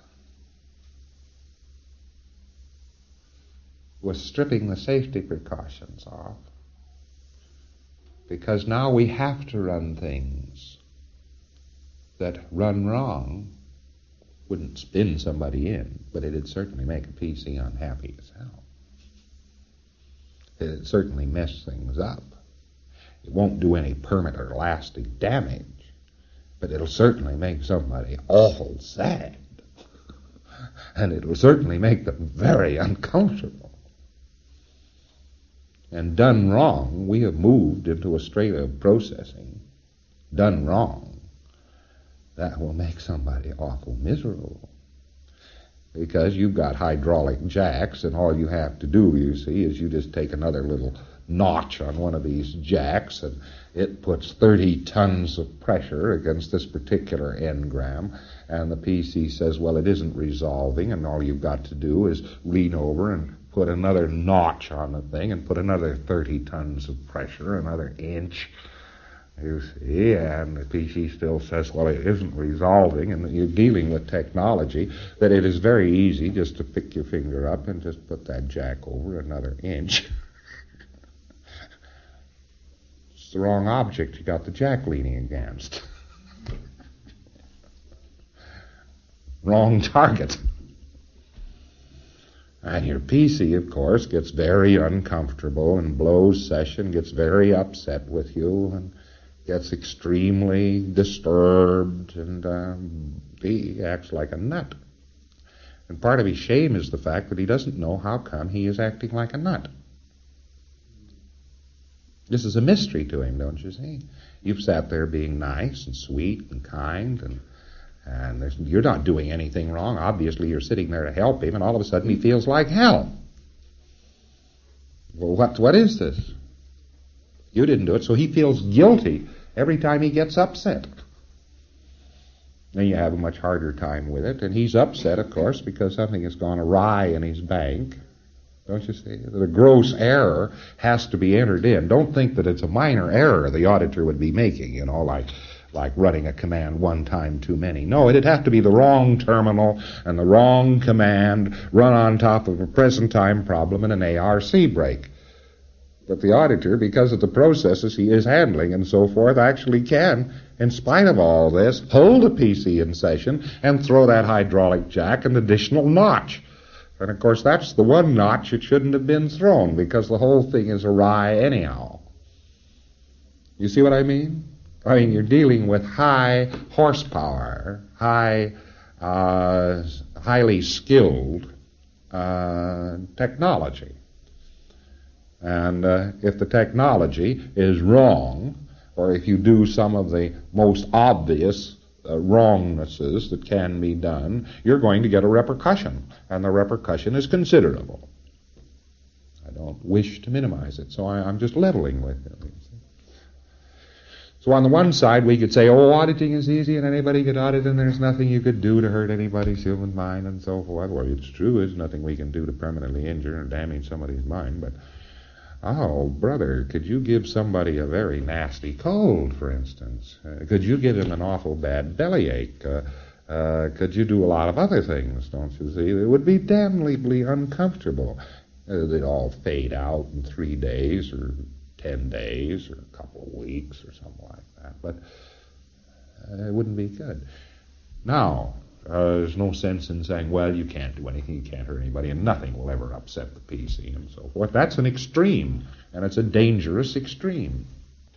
with stripping the safety precautions off, because now we have to run things that run wrong. Wouldn't spin somebody in, but it'd certainly make a PC unhappy as hell. It'd certainly mess things up. It won't do any permanent or lasting damage, but it'll certainly make somebody awful sad. And it'll certainly make them very uncomfortable. And done wrong, we have moved into a state of processing. Done wrong, that will make somebody awful miserable. Because you've got hydraulic jacks, and all you have to do, you see, is you just take another little notch on one of these jacks, and it puts 30 tons of pressure against this particular engram, and the PC says, well, it isn't resolving, and all you've got to do is lean over and put another notch on the thing and put another 30 tons of pressure, another inch. You see, and the PC still says, well, it isn't resolving, and you're dealing with technology that it is very easy just to pick your finger up and just put that jack over another inch. It's the wrong object you got the jack leaning against. Wrong target. And your PC, of course, gets very uncomfortable and blows session, gets very upset with you, and gets extremely disturbed, and he acts like a nut. And part of his shame is the fact that he doesn't know how come he is acting like a nut. This is a mystery to him, don't you see? You've sat there being nice and sweet and kind, and you're not doing anything wrong. Obviously, you're sitting there to help him, and all of a sudden he feels like hell. Well, what is this? You didn't do it, so he feels guilty every time he gets upset. Then you have a much harder time with it, and he's upset, of course, because something has gone awry in his bank. Don't you see? The gross error has to be entered in. Don't think that it's a minor error the auditor would be making, like running a command one time too many. No, it'd have to be the wrong terminal and the wrong command run on top of a present time problem in an ARC break. But the auditor, because of the processes he is handling and so forth, actually can, in spite of all this, hold a PC in session and throw that hydraulic jack an additional notch. And of course, that's the one notch it shouldn't have been thrown, because the whole thing is awry anyhow. You see what I mean? I mean, you're dealing with high horsepower, highly skilled technology. And if the technology is wrong, or if you do some of the most obvious wrongnesses that can be done, you're going to get a repercussion, and the repercussion is considerable. I don't wish to minimize it, so I'm just leveling with it. So on the one side, we could say, oh, auditing is easy, and anybody could audit, and there's nothing you could do to hurt anybody's human mind, and so forth. Well, it's true, there's nothing we can do to permanently injure or damage somebody's mind, but oh, brother, could you give somebody a very nasty cold, for instance? Could you give him an awful bad bellyache? Could you do a lot of other things, don't you see? It would be damnably uncomfortable. They'd all fade out in 3 days or 10 days or a couple of weeks or something like that. But it wouldn't be good. Now, there's no sense in saying, well, you can't do anything, you can't hurt anybody, and nothing will ever upset the PC and so forth. That's an extreme, and it's a dangerous extreme.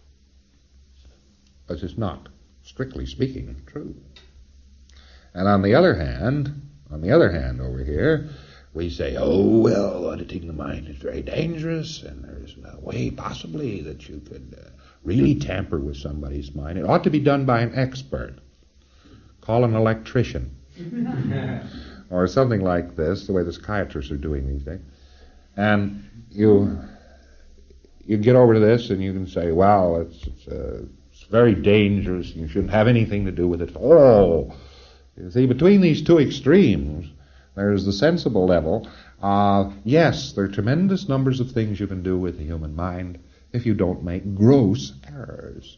But it's not, strictly speaking, true. And on the other hand over here, we say, oh, well, auditing the mind is very dangerous, and there's no way possibly that you could really tamper with somebody's mind. It ought to be done by an expert. Call an electrician. Or something like this, the way the psychiatrists are doing these days. And you get over to this, and you can say, well, it's very dangerous, and you shouldn't have anything to do with it at all. You see, between these two extremes, there's the sensible level Yes, there are tremendous numbers of things you can do with the human mind if you don't make gross errors.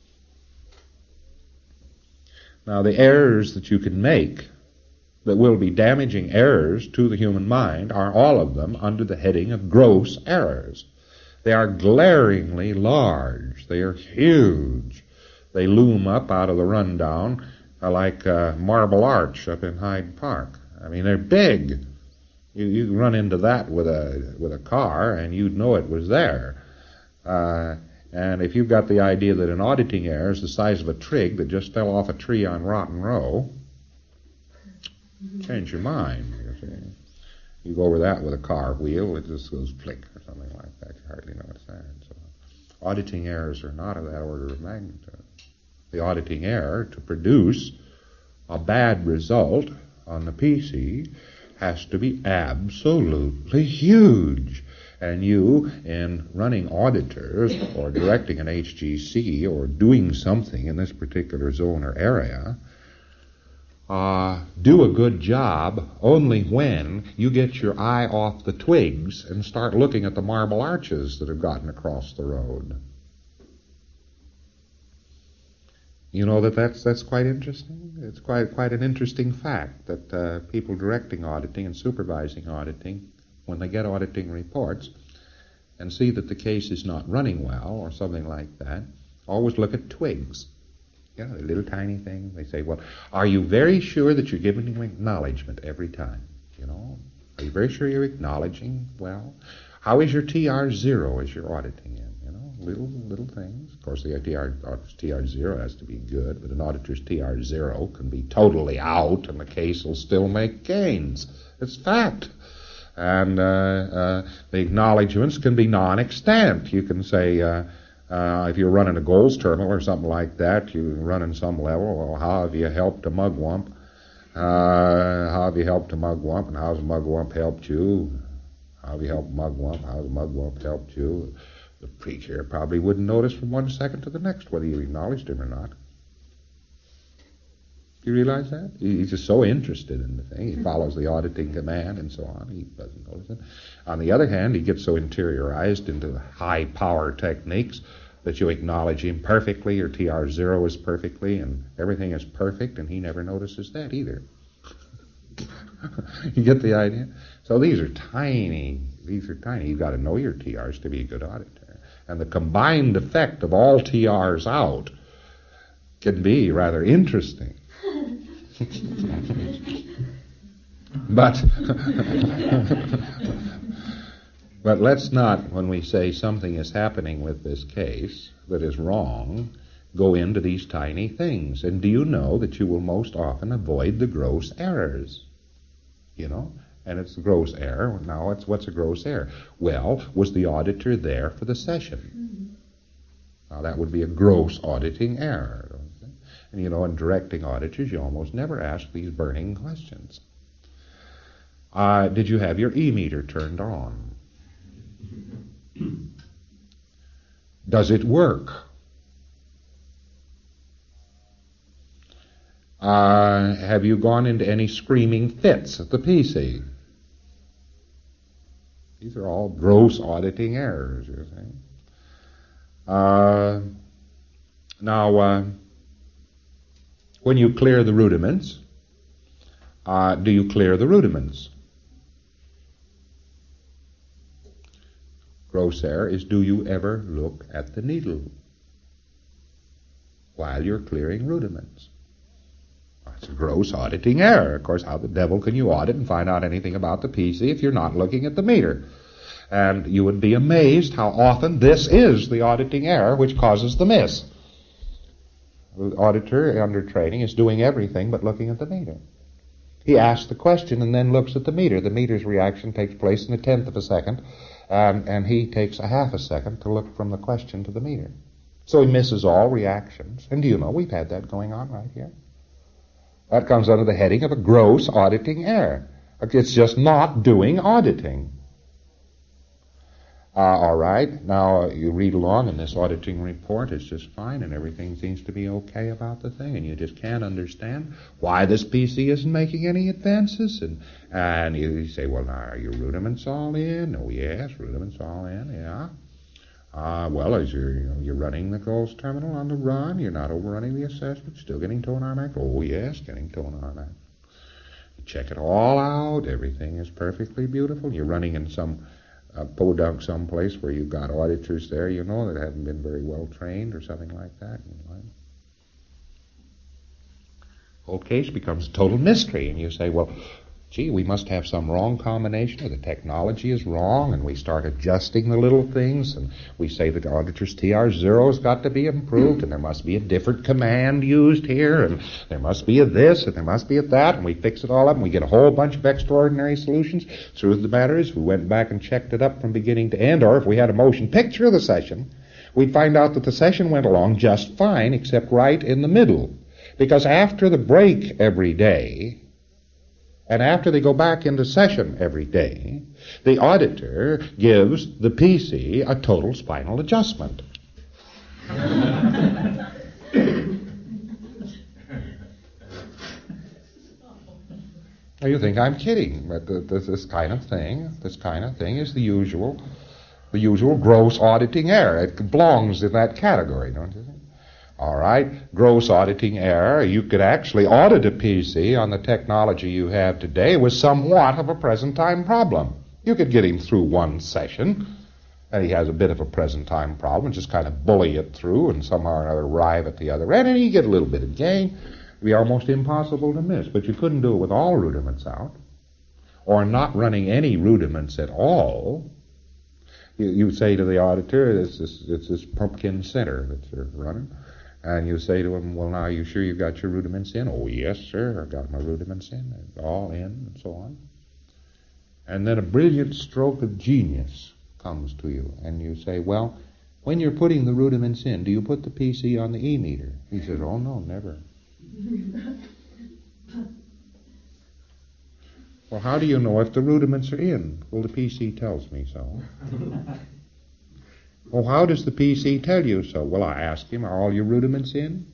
Now, the errors that you can make that will be damaging errors to the human mind are all of them under the heading of gross errors. They are glaringly large. They are huge. They loom up out of the rundown like Marble Arch up in Hyde Park. I mean, they're big. You run into that with a car, and you'd know it was there. And if you've got the idea that an auditing error is the size of a twig that just fell off a tree on Rotten Row, change your mind. You see. You go over that with a car wheel, it just goes flick or something like that. You hardly know it's there. So, auditing errors are not of that order of magnitude. The auditing error to produce a bad result on the PC has to be absolutely huge. And you, in running auditors or directing an HGC or doing something in this particular zone or area, do a good job only when you get your eye off the twigs and start looking at the marble arches that have gotten across the road. You know that's quite interesting. It's quite an interesting fact that people directing auditing and supervising auditing, when they get auditing reports and see that the case is not running well or something like that, always look at twigs. You know, a little tiny thing. They say, well, are you very sure that you're giving him acknowledgement every time? You know, are you very sure you're acknowledging well? How is your TR0 as you're auditing him? You know, little things. Of course, the TR0 has to be good, but an auditor's TR0 can be totally out and the case will still make gains. It's fact. And the acknowledgments can be non-extant. You can say, if you're running a goals terminal or something like that, you're running some level, well, how have you helped a mugwump? How have you helped a mugwump, and how's a mugwump helped you? How have you helped mugwump? How's a mugwump helped you? The preacher probably wouldn't notice from 1 second to the next whether you acknowledged him or not. Do you realize that? He's just so interested in the thing. He follows the auditing command and so on. He doesn't notice it. On the other hand, he gets so interiorized into the high-power techniques that you acknowledge him perfectly, your TR0 is perfectly, and everything is perfect, and he never notices that either. You get the idea? So these are tiny. You've got to know your TRs to be a good auditor. And the combined effect of all TRs out can be rather interesting. But let's not, when we say something is happening with this case that is wrong, go into these tiny things. And do you know that you will most often avoid the gross errors? You know? And it's a gross error. Now, what's a gross error? Well, was the auditor there for the session? Now, that would be a gross auditing error. And, you know, in directing auditors, you almost never ask these burning questions. Did you have your e-meter turned on? Does it work? Have you gone into any screaming fits at the PC? These are all gross auditing errors, you see. Now, when you clear the rudiments, do you clear the rudiments? Gross error is, do you ever look at the needle while you're clearing rudiments? That's a gross auditing error. Of course, how the devil can you audit and find out anything about the PC if you're not looking at the meter? And you would be amazed how often this is the auditing error which causes the miss. The auditor under training is doing everything but looking at the meter. He asks the question and then looks at the meter. The meter's reaction takes place in 1/10 of a second, and he takes 1/2 a second to look from the question to the meter. So he misses all reactions. And do you know, we've had that going on right here. That comes under the heading of a gross auditing error. It's just not doing auditing. All right. Now, you read along, and this auditing report is just fine, and everything seems to be okay about the thing, and you just can't understand why this PC isn't making any advances. And you say, well, now, are your rudiments all in? Oh, yes, rudiments all in, yeah. Well, as you're running the goals terminal on the run, you're not overrunning the assessment, still getting tone RMAC? Oh, yes, getting tone RMAC. You check it all out, everything is perfectly beautiful. You're running in some podunk someplace where you've got auditors there, that haven't been very well trained or something like that. Whole case becomes a total mystery, and you say, well, gee, we must have some wrong combination, or the technology is wrong, and we start adjusting the little things, and we say that the auditor's TR0's got to be improved, and there must be a different command used here, and there must be a this, and there must be a that, and we fix it all up, and we get a whole bunch of extraordinary solutions. The truth of the matter is, we went back and checked it up from beginning to end, or if we had a motion picture of the session, we'd find out that the session went along just fine, except right in the middle. Because after the break every day, and after they go back into session every day, the auditor gives the PC a total spinal adjustment. Now you think I'm kidding, but this kind of thing is the usual gross auditing error. It belongs in that category, don't you think? All right, gross auditing error. You could actually audit a PC on the technology you have today with somewhat of a present-time problem. You could get him through one session, and he has a bit of a present-time problem, just kind of bully it through and somehow or another arrive at the other end, and you get a little bit of gain. It'd be almost impossible to miss, but you couldn't do it with all rudiments out, or not running any rudiments at all. You say to the auditor, it's this pumpkin center that you're running. And you say to him, well, now, are you sure you've got your rudiments in? Oh, yes, sir, I've got my rudiments in. They're all in, and so on. And then a brilliant stroke of genius comes to you, and you say, well, when you're putting the rudiments in, do you put the PC on the E-meter? He says, oh, no, never. Well, how do you know if the rudiments are in? Well, the PC tells me so. Well, how does the PC tell you so? Well, I ask him, are all your rudiments in?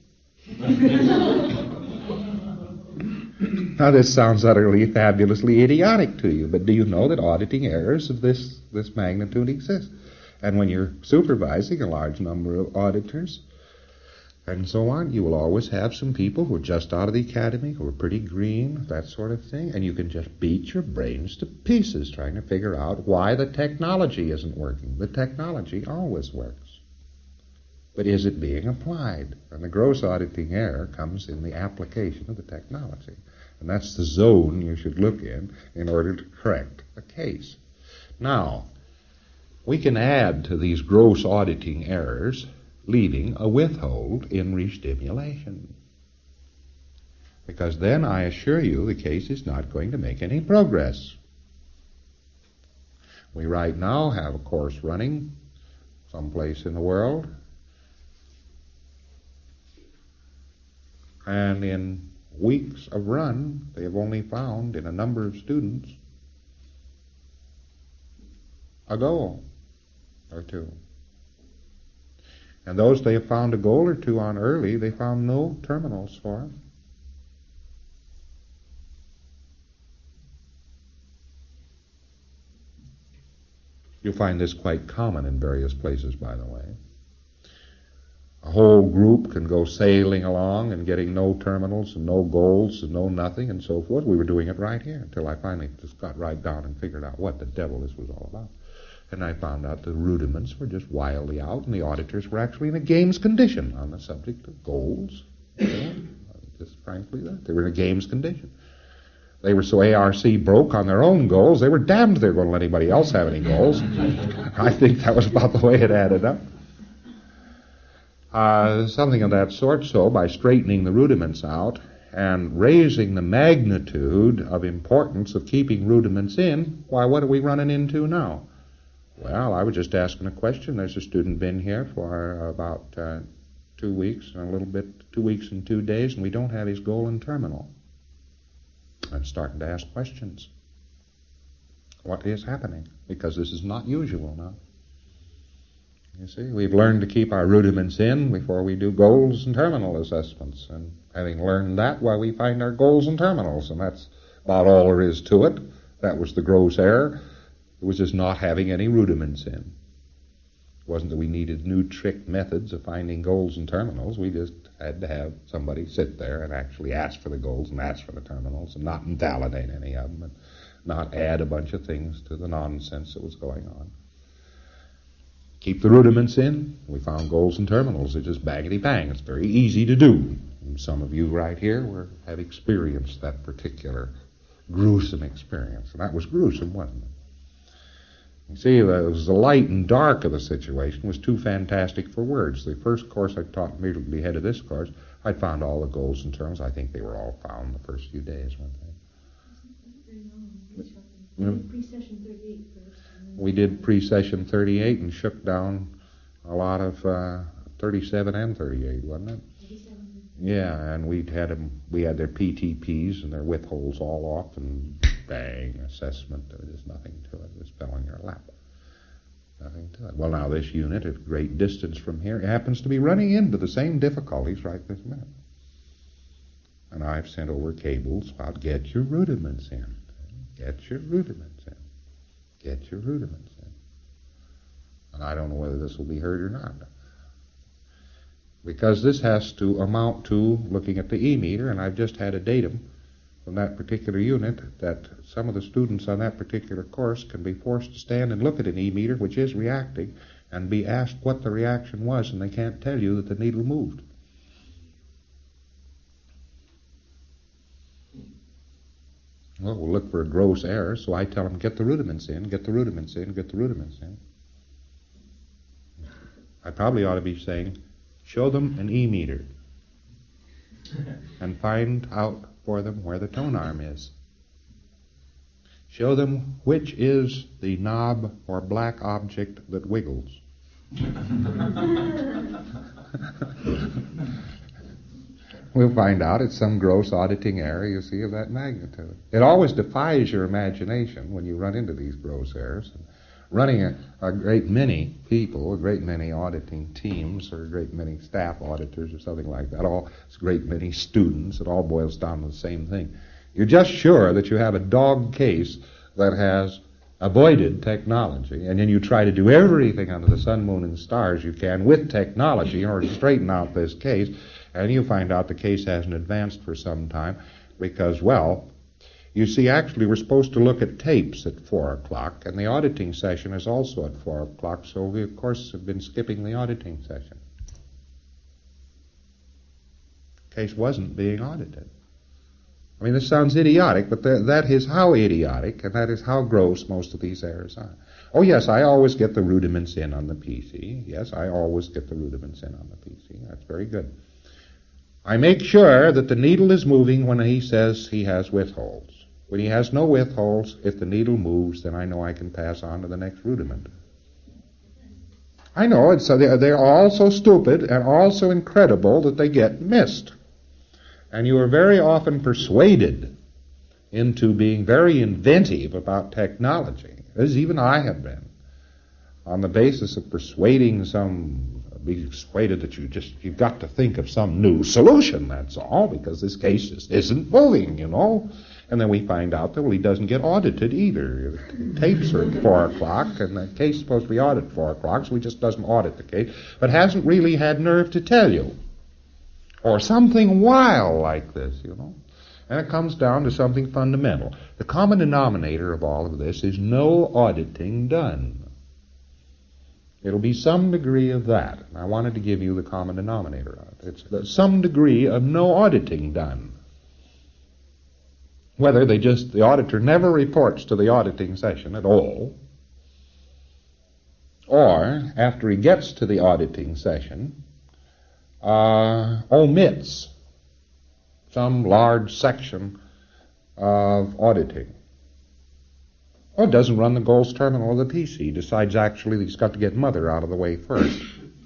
Now, this sounds utterly, fabulously idiotic to you, but do you know that auditing errors of this magnitude exist? And when you're supervising a large number of auditors and so on, you will always have some people who are just out of the academy, who are pretty green, that sort of thing, and you can just beat your brains to pieces trying to figure out why the technology isn't working. The technology always works. But is it being applied? And the gross auditing error comes in the application of the technology. And that's the zone you should look in order to correct a case. Now, we can add to these gross auditing errors leaving a withhold in restimulation. Because then I assure you the case is not going to make any progress. We right now have a course running someplace in the world, and in weeks of run they have only found in a number of students a goal or two. And those they have found a goal or two on early, they found no terminals for them. You'll find this quite common in various places, by the way. A whole group can go sailing along and getting no terminals and no goals and no nothing and so forth. We were doing it right here until I finally just got right down and figured out what the devil this was all about. And I found out the rudiments were just wildly out, and the auditors were actually in a games condition on the subject of goals. Just frankly, they were in a games condition. They were so ARC broke on their own goals, they were damned they were going to let anybody else have any goals. I think that was about the way it added up. Something of that sort. So by straightening the rudiments out and raising the magnitude of importance of keeping rudiments in, why, what are we running into now? Well, I was just asking a question. There's a student been here for about 2 weeks and a little bit, 2 weeks and 2 days, and we don't have his goal and terminal. I'm starting to ask questions. What is happening? Because this is not usual now. You see, we've learned to keep our rudiments in before we do goals and terminal assessments. And having learned that, why we find our goals and terminals. And that's about all there is to it. That was the gross error. It was just not having any rudiments in. It wasn't that we needed new trick methods of finding goals and terminals. We just had to have somebody sit there and actually ask for the goals and ask for the terminals and not invalidate any of them and not add a bunch of things to the nonsense that was going on. Keep the rudiments in. We found goals and terminals. They're just bangity bang. It's very easy to do. And some of you right here have experienced that particular gruesome experience. And that was gruesome, wasn't it? You see, it was the light and dark of the situation was too fantastic for words. The first course I taught immediately ahead of this course, I found all the goals and terminals. I think they were all found the first few days, weren't they? Pre-session 38 first. We did pre-session 38 and shook down a lot of 37 and 38, wasn't it? 37. Yeah, and we had their PTPs and their withholds all off, and bang, assessment. There was just nothing to it. It just fell in your lap. Nothing to it. Well, now this unit, at great distance from here, happens to be running into the same difficulties right this minute. And I've sent over cables about get your rudiments in. Get your rudiments in. Get your rudiments in. And I don't know whether this will be heard or not. Because this has to amount to looking at the E-meter, and I've just had a datum from that particular unit that some of the students on that particular course can be forced to stand and look at an E-meter which is reacting and be asked what the reaction was, and they can't tell you that the needle moved. Well, we'll look for a gross error, so I tell them, get the rudiments in, get the rudiments in, get the rudiments in. I probably ought to be saying, show them an E-meter and find out for them where the tone arm is. Show them which is the knob or black object that wiggles. We'll find out it's some gross auditing error, you see, of that magnitude. It always defies your imagination when you run into these gross errors. Running a great many people, a great many auditing teams, or a great many staff auditors or something like that, a great many students, it all boils down to the same thing. You're just sure that you have a dog case that has avoided technology, and then you try to do everything under the sun, moon, and stars you can with technology in order to straighten out this case, and you find out the case hasn't advanced for some time because, well, you see, actually, we're supposed to look at tapes at 4 o'clock, and the auditing session is also at 4 o'clock, so we, of course, have been skipping the auditing session. The case wasn't being audited. I mean, this sounds idiotic, but that is how idiotic, and that is how gross most of these errors are. Oh, yes, I always get the rudiments in on the PC. Yes, I always get the rudiments in on the PC. That's very good. I make sure that the needle is moving when he says he has withholds. When he has no withholds, if the needle moves, then I know I can pass on to the next rudiment. I know, they're all so stupid and all so incredible that they get missed. And you are very often persuaded into being very inventive about technology, as even I have been, on the basis of persuading be persuaded that you've got to think of some new solution, that's all, because this case just isn't moving, you know. And then we find out that, well, he doesn't get audited either. Tapes are at 4 o'clock, and the case is supposed to be audited at 4 o'clock, so he just doesn't audit the case, but hasn't really had nerve to tell you. Or something wild like this, you know. And it comes down to something fundamental. The common denominator of all of this is no auditing done. It'll be some degree of that. I wanted to give you the common denominator of it. It's some degree of no auditing done. Whether the auditor never reports to the auditing session at all, or after he gets to the auditing session, omits some large section of auditing. Or doesn't run the goals terminal of the PC. Decides actually that he's got to get mother out of the way first.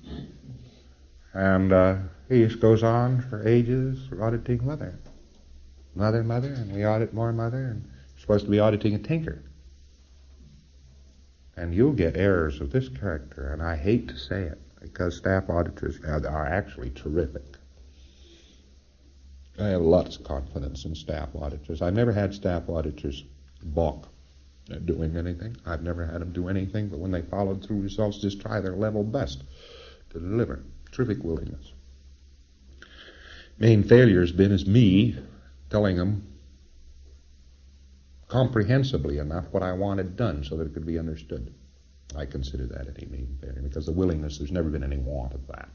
And he just goes on for ages auditing mother. Mother, and we audit more mother, and we're supposed to be auditing a tinker. And you'll get errors of this character, and I hate to say it, because staff auditors are actually terrific. I have lots of confidence in staff auditors. I've never had staff auditors balk at doing anything. I've never had them do anything, but when they followed through results, just try their level best to deliver. Terrific willingness. Main failure has been is me telling them comprehensively enough what I wanted done so that it could be understood. I consider that any main failure, because the willingness, there's never been any want of that.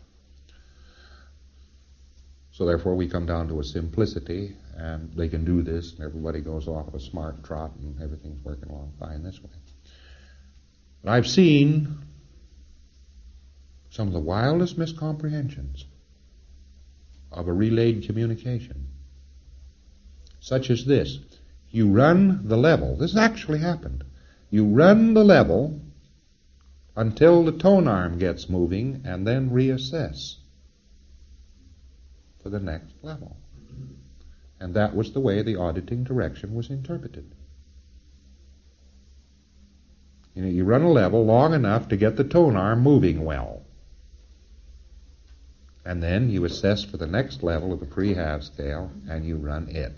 So therefore we come down to a simplicity, and they can do this, and everybody goes off at a smart trot, and everything's working along fine this way. But I've seen some of the wildest miscomprehensions of a relayed communication, such as this. You run the level. This actually happened. You run the level until the tone arm gets moving, and then reassess for the next level. And that was the way the auditing direction was interpreted. You run a level long enough to get the tone arm moving well. And then you assess for the next level of the pre-half scale, and you run it.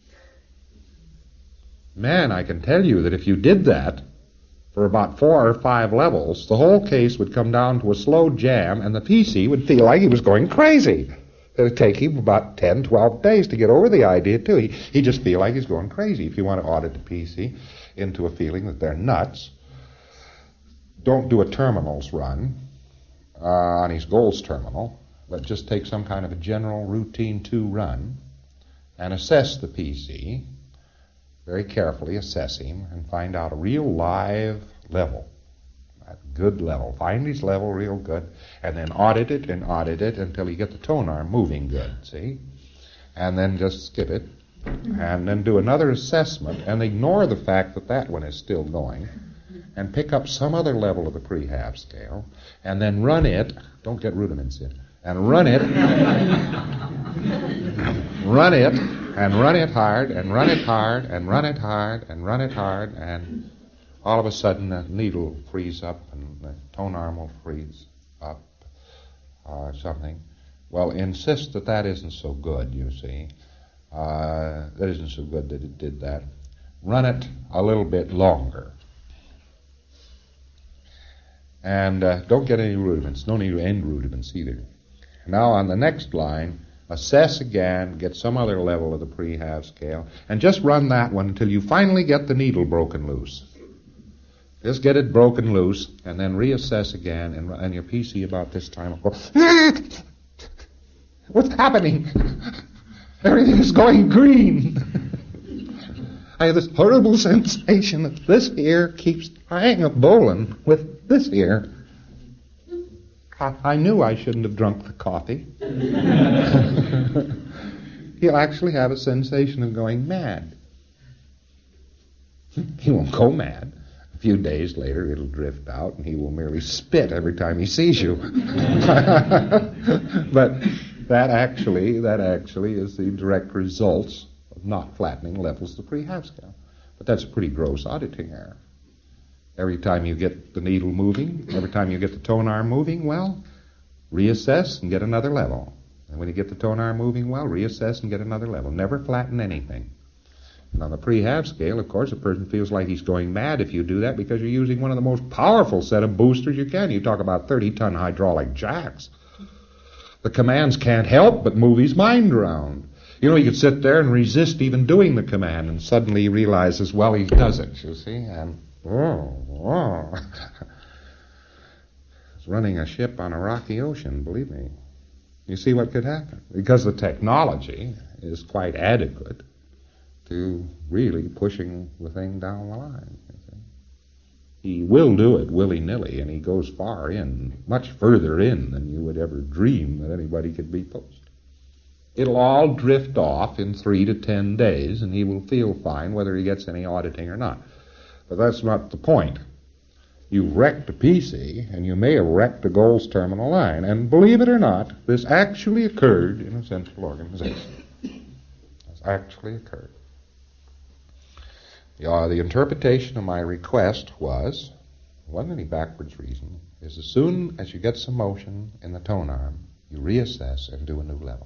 Man, I can tell you that if you did that for about 4 or 5 levels, the whole case would come down to a slow jam, and the PC would feel like he was going crazy. It would take him about 10, 12 days to get over the idea, too. He'd just feel like he's going crazy. If you want to audit the PC into a feeling that they're nuts, don't do a terminals run on his goals terminal, but just take some kind of a general routine 2 run and assess the PC, very carefully assess him, and find out a real live level, a good level. Find his level real good, and then audit it until you get the tone arm moving good, see? And then just skip it, and then do another assessment, and ignore the fact that that one is still going, and pick up some other level of the pre-half scale, and then run it, don't get rudiments in, and run it, run it, and run it hard, and run it hard, and run it hard, and run it hard, and all of a sudden the needle frees up, and the tone arm will freeze up, or something. Well, insist that that isn't so good, you see. That isn't so good that it did that. Run it a little bit longer. And don't get any rudiments. No need to end rudiments either. Now on the next line, assess again, get some other level of the pre-half scale, and just run that one until you finally get the needle broken loose. Just get it broken loose, and then reassess again, and your PC about this time will go, what's happening? Everything is going green. I have this horrible sensation that this ear keeps tying a bowling with this ear. I knew I shouldn't have drunk the coffee. He'll actually have a sensation of going mad. He won't go mad. A few days later, it'll drift out, and he will merely spit every time he sees you. But that actually is the direct results of not flattening levels of the pre-half scale. But that's a pretty gross auditing error. Every time you get the needle moving, every time you get the tone arm moving well, reassess and get another level. And when you get the tone arm moving well, reassess and get another level. Never flatten anything. And on the pre-half scale, of course, a person feels like he's going mad if you do that, because you're using one of the most powerful set of boosters you can. You talk about 30-ton hydraulic jacks. The commands can't help but move his mind around. You know, he could sit there and resist even doing the command, and suddenly he realizes, well, he does it, you see, and it's running a ship on a rocky ocean, believe me. You see what could happen? Because the technology is quite adequate to really pushing the thing down the line. You see. He will do it willy-nilly, and he goes far in, much further in than you would ever dream that anybody could be posted. It'll all drift off in 3 to 10 days, and he will feel fine whether he gets any auditing or not. But that's not the point. You've wrecked a PC, and you may have wrecked a goals terminal line. And believe it or not, this actually occurred in a central organization. This actually occurred. The interpretation of my request was wasn't any backwards reason, is as soon as you get some motion in the tone arm, you reassess and do a new level.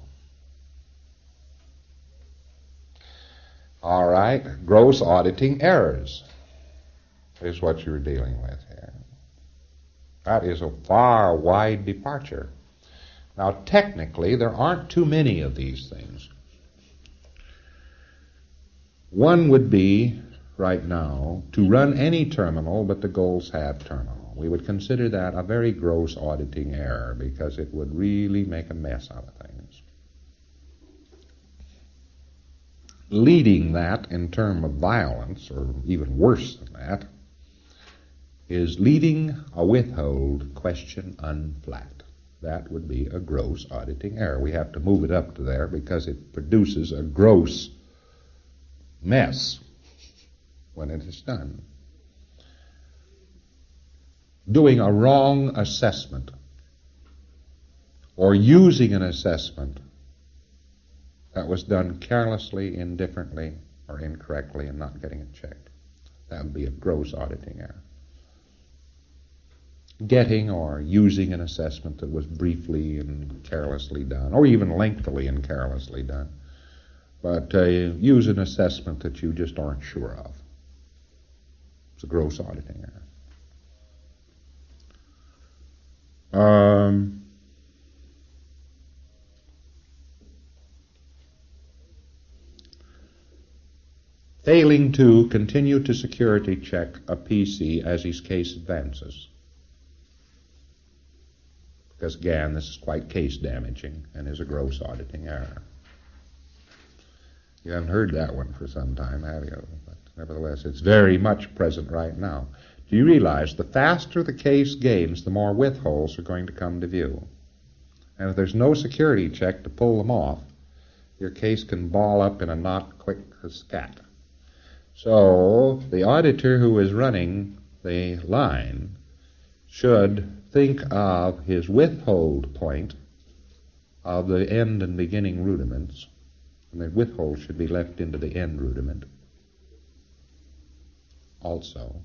All right, gross auditing errors is what you're dealing with here. That is a far wide departure. Now, technically, there aren't too many of these things. One would be, right now, to run any terminal but the goals have terminal. We would consider that a very gross auditing error because it would really make a mess out of things. Leading that in terms of violence, or even worse than that, is leading a withhold question unflat. That would be a gross auditing error. We have to move it up to there because it produces a gross mess when it is done. Doing a wrong assessment or using an assessment that was done carelessly, indifferently, or incorrectly and not getting it checked. That would be a gross auditing error. Getting or using an assessment that was briefly and carelessly done, or even lengthily and carelessly done. But use an assessment that you just aren't sure of. It's a gross auditing error. Failing to continue to security check a PC as his case advances. Because again, this is quite case damaging and is a gross auditing error. You haven't heard that one for some time, have you? But nevertheless, it's very much present right now. Do you realize the faster the case gains, the more withholds are going to come to view? And if there's no security check to pull them off, your case can ball up in a knot quick as scat. So the auditor who is running the line should think of his withhold point of the end and beginning rudiments, and the withhold should be left into the end rudiment also.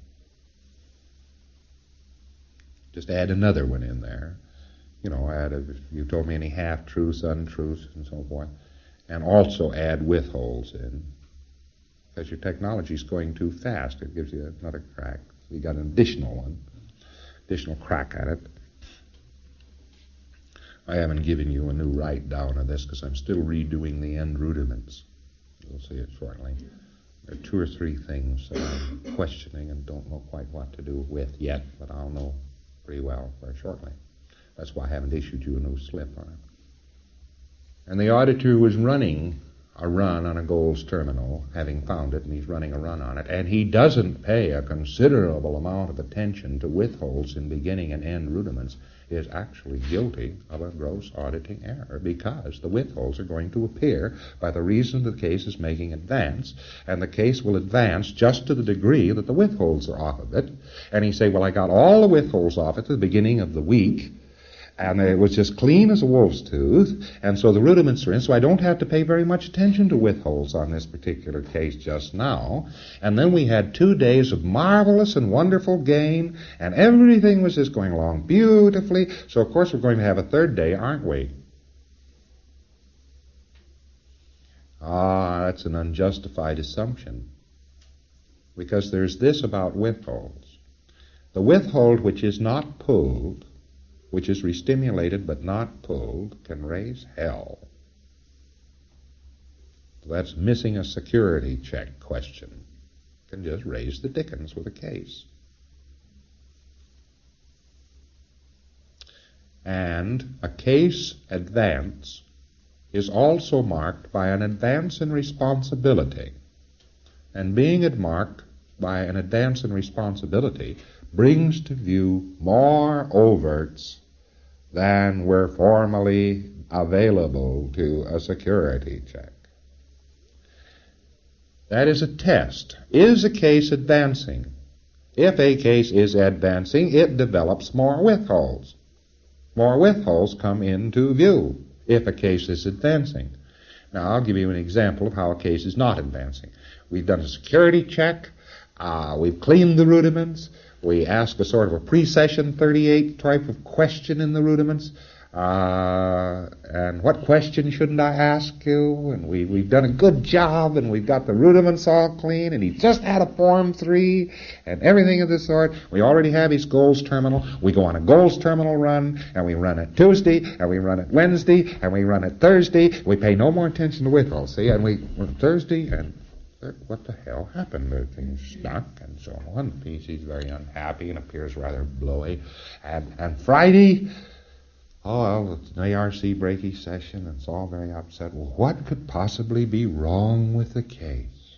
Just add another one in there. You know, if you told me any half-truths, untruths, and so forth, and also add withholds in. Because your technology is going too fast, it gives you another crack. So you got an additional crack at it. I haven't given you a new write-down of this because I'm still redoing the end rudiments. You'll see it shortly. There are 2 or 3 things that I'm questioning and don't know quite what to do with yet, but I'll know pretty well very shortly. That's why I haven't issued you a new slip on it. And the auditor was running a run on a goals terminal, having found it, and he's running a run on it, and he doesn't pay a considerable amount of attention to withholds in beginning and end rudiments, is actually guilty of a gross auditing error because the withholds are going to appear by the reason the case is making advance, and the case will advance just to the degree that the withholds are off of it. And he say, well, I got all the withholds off at the beginning of the week, and it was just clean as a wolf's tooth, and so the rudiments are in, so I don't have to pay very much attention to withholds on this particular case just now. And then we had 2 days of marvelous and wonderful gain, and everything was just going along beautifully, so of course we're going to have a 3rd day, aren't we? That's an unjustified assumption, because there's this about withholds. The withhold which is not pulled, which is restimulated but not pulled, can raise hell. That's missing a security check question. Can just raise the dickens with a case. And a case advance is also marked by an advance in responsibility. And being marked by an advance in responsibility brings to view more overts than were formerly available to a security check. That is a test. Is a case advancing? If a case is advancing, it develops more withholds. More withholds come into view if a case is advancing. Now, I'll give you an example of how a case is not advancing. We've done a security check. We've cleaned the rudiments. We ask a sort of a pre-session 38 type of question in the rudiments. And what question shouldn't I ask you? And we've done a good job, and we've got the rudiments all clean, and he's just had a Form 3, and everything of this sort. We already have his goals terminal. We go on a goals terminal run, and we run it Tuesday, and we run it Wednesday, and we run it Thursday. We pay no more attention to withdrawals, see? And we run Thursday, and what the hell happened? The thing stuck, and so on. He's very unhappy and appears rather blowy. And Friday... oh, well, it's an ARC breaky session, and it's all very upset. Well, what could possibly be wrong with the case?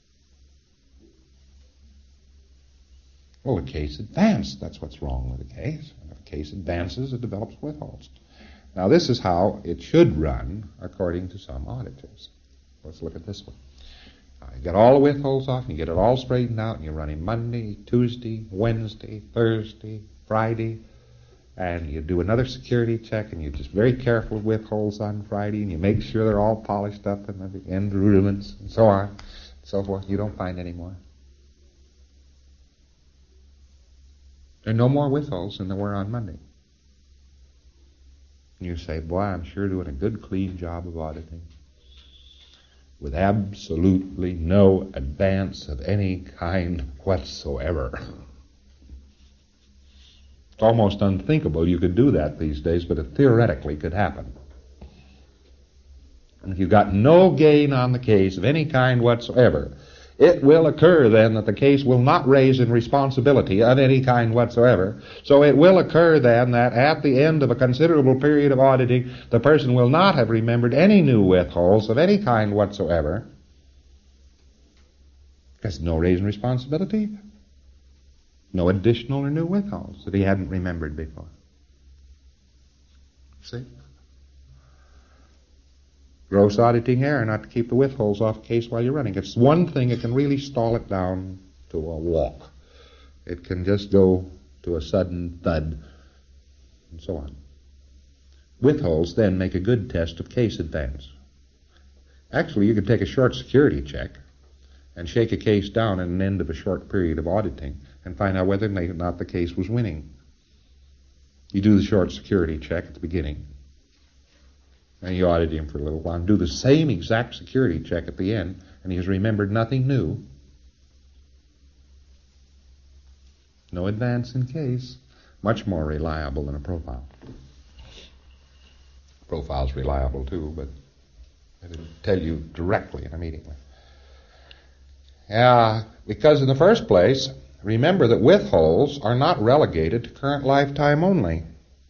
Well, the case advanced. That's what's wrong with the case. And if the case advances, it develops withholds. Now, this is how it should run, according to some auditors. Let's look at this one. You get all the withholds off, and you get it all straightened out, and you're running Monday, Tuesday, Wednesday, Thursday, Friday, and you do another security check, and you're just very careful with withholds on Friday, and you make sure they're all polished up and the end rudiments, and so on, and so forth. You don't find any more. There are no more withholds than there were on Monday. And you say, boy, I'm sure doing a good, clean job of auditing, with absolutely no advance of any kind whatsoever. It's almost unthinkable you could do that these days, but it theoretically could happen. And if you've got no gain on the case of any kind whatsoever, it will occur then that the case will not raise in responsibility of any kind whatsoever. So it will occur then that at the end of a considerable period of auditing, the person will not have remembered any new withholds of any kind whatsoever. There's no raise in responsibility. No additional or new withholds that he hadn't remembered before. See? Gross auditing error not to keep the withholds off the case while you're running. It's one thing that can really stall it down to a walk. It can just go to a sudden thud, and so on. Withholds then make a good test of case advance. Actually, you can take a short security check and shake a case down at an end of a short period of auditing and find out whether or not the case was winning. You do the short security check at the beginning, and you audit him for a little while, and do the same exact security check at the end, and he has remembered nothing new. No advance in case. Much more reliable than a profile. Profile's reliable too, but it'll tell you directly and immediately. Yeah, because in the first place, remember that withholds are not relegated to current lifetime only.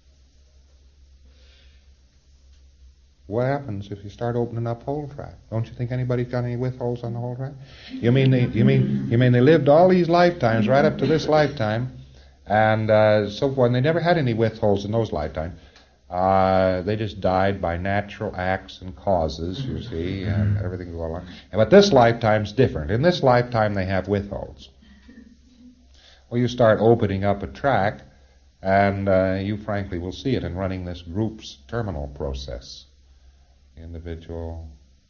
What happens if you start opening up hold track? Don't you think anybody's got any withholds on the hold track? You mean they lived all these lifetimes right up to this lifetime, and so forth, and they never had any withholds in those lifetimes. They just died by natural acts and causes, you see, and everything goes along. But this lifetime's different. In this lifetime, they have withholds. Well, you start opening up a track, and you frankly will see it in running this group's terminal process. The individual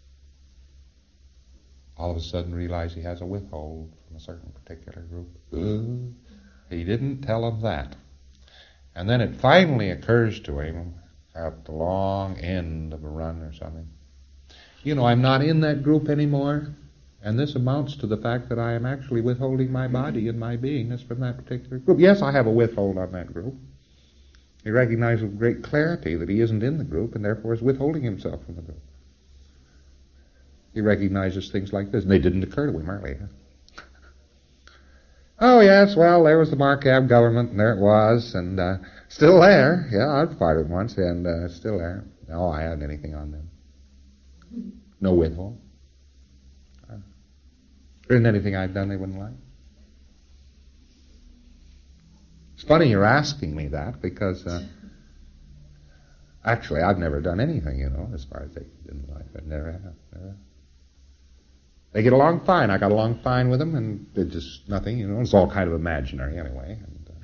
all of a sudden realizes he has a withhold from a certain particular group. He didn't tell him that. And then it finally occurs to him at the long end of a run or something, you know, I'm not in that group anymore. And this amounts to the fact that I am actually withholding my body and my beingness from that particular group. Yes, I have a withhold on that group. He recognizes with great clarity that he isn't in the group and therefore is withholding himself from the group. He recognizes things like this, and they didn't occur to him earlier. Oh, yes, well, there was the Markab government, and there it was, and still there. Yeah, I was part of it once, and still there. No, I hadn't anything on them. No withhold. There isn't anything I'd done they wouldn't like. It's funny you're asking me that, because actually I've never done anything, you know, as far as they didn't like. I never have. They get along fine. I got along fine with them, and it's just nothing, you know. It's all kind of imaginary anyway.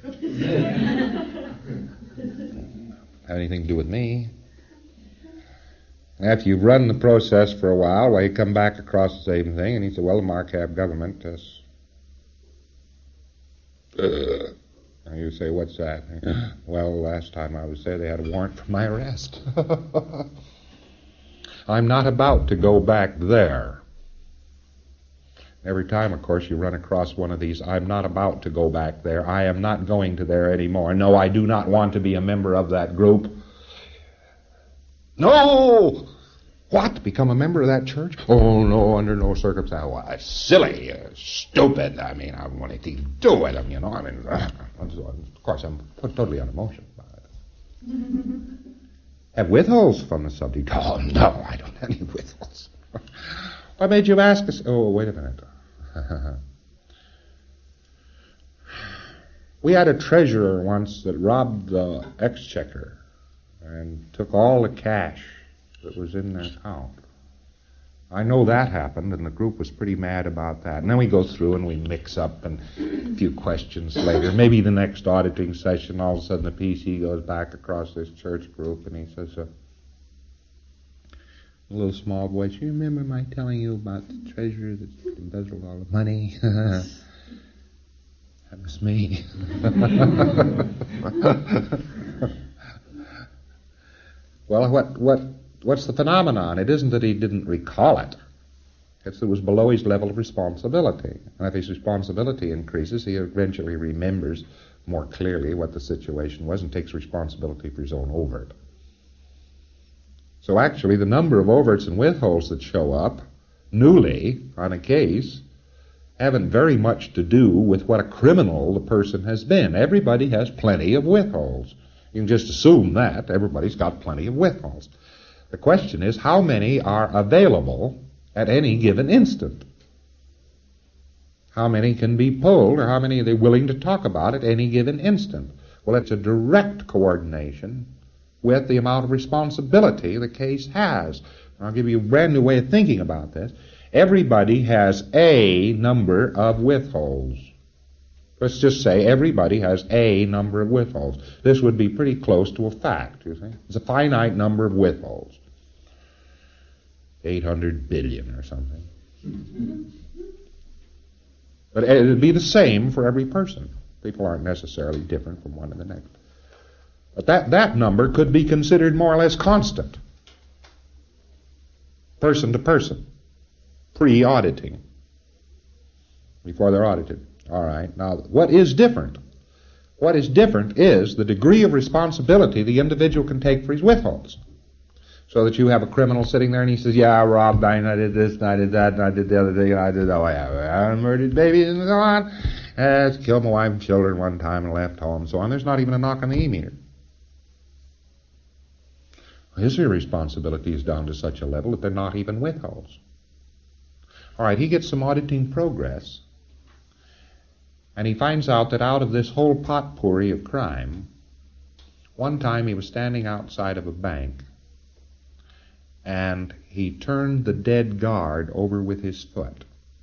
And, have anything to do with me. After you've run the process for a while, well, you come back across the same thing, and he said, well, the Markab government And you say, what's that? Well, last time I was there, they had a warrant for my arrest. I'm not about to go back there. Every time, of course, you run across one of these, I'm not about to go back there. I am not going to there anymore. No, I do not want to be a member of that group. No! What? Become a member of that church? Oh, no, under no circumstance. Well, that's silly, stupid. I mean, I don't want anything to do with them, you know. I mean, of course, I'm totally unemotional about it. Have withholds from the subject? Oh, no, I don't have any withholds. What made you ask us? Oh, wait a minute. We had a treasurer once that robbed the exchequer and took all the cash that was in their account. I know that happened, and the group was pretty mad about that. And then we go through and we mix up, and a few questions later, maybe the next auditing session, all of a sudden the PC goes back across this church group, and he says, a little small voice, you remember my telling you about the treasurer that embezzled all the money? That was me. Well, what's the phenomenon? It isn't that he didn't recall it. It's that it was below his level of responsibility. And if his responsibility increases, he eventually remembers more clearly what the situation was and takes responsibility for his own overt. So actually, the number of overts and withholds that show up newly on a case haven't very much to do with what a criminal the person has been. Everybody has plenty of withholds. You can just assume that. Everybody's got plenty of withholds. The question is, how many are available at any given instant? How many can be pulled, or how many are they willing to talk about at any given instant? Well, it's a direct coordination with the amount of responsibility the case has. I'll give you a brand new way of thinking about this. Everybody has a number of withholds. Let's just say everybody has a number of withholds. This would be pretty close to a fact, you see. It's a finite number of withholds. 800 billion or something. But it would be the same for every person. People aren't necessarily different from one to the next. But that number could be considered more or less constant. Person to person. Pre-auditing. Before they're audited. All right. Now, what is different? What is different is the degree of responsibility the individual can take for his withholds. So that you have a criminal sitting there and he says, yeah, I robbed, I did this, and I did that, and I did the other thing, and I did, I murdered babies and so on. And killed my wife and children one time and left home and so on. There's not even a knock on the e-meter. His irresponsibility is down to such a level that they're not even withholds. All right, he gets some auditing progress, and he finds out that out of this whole potpourri of crime, one time he was standing outside of a bank, and he turned the dead guard over with his foot.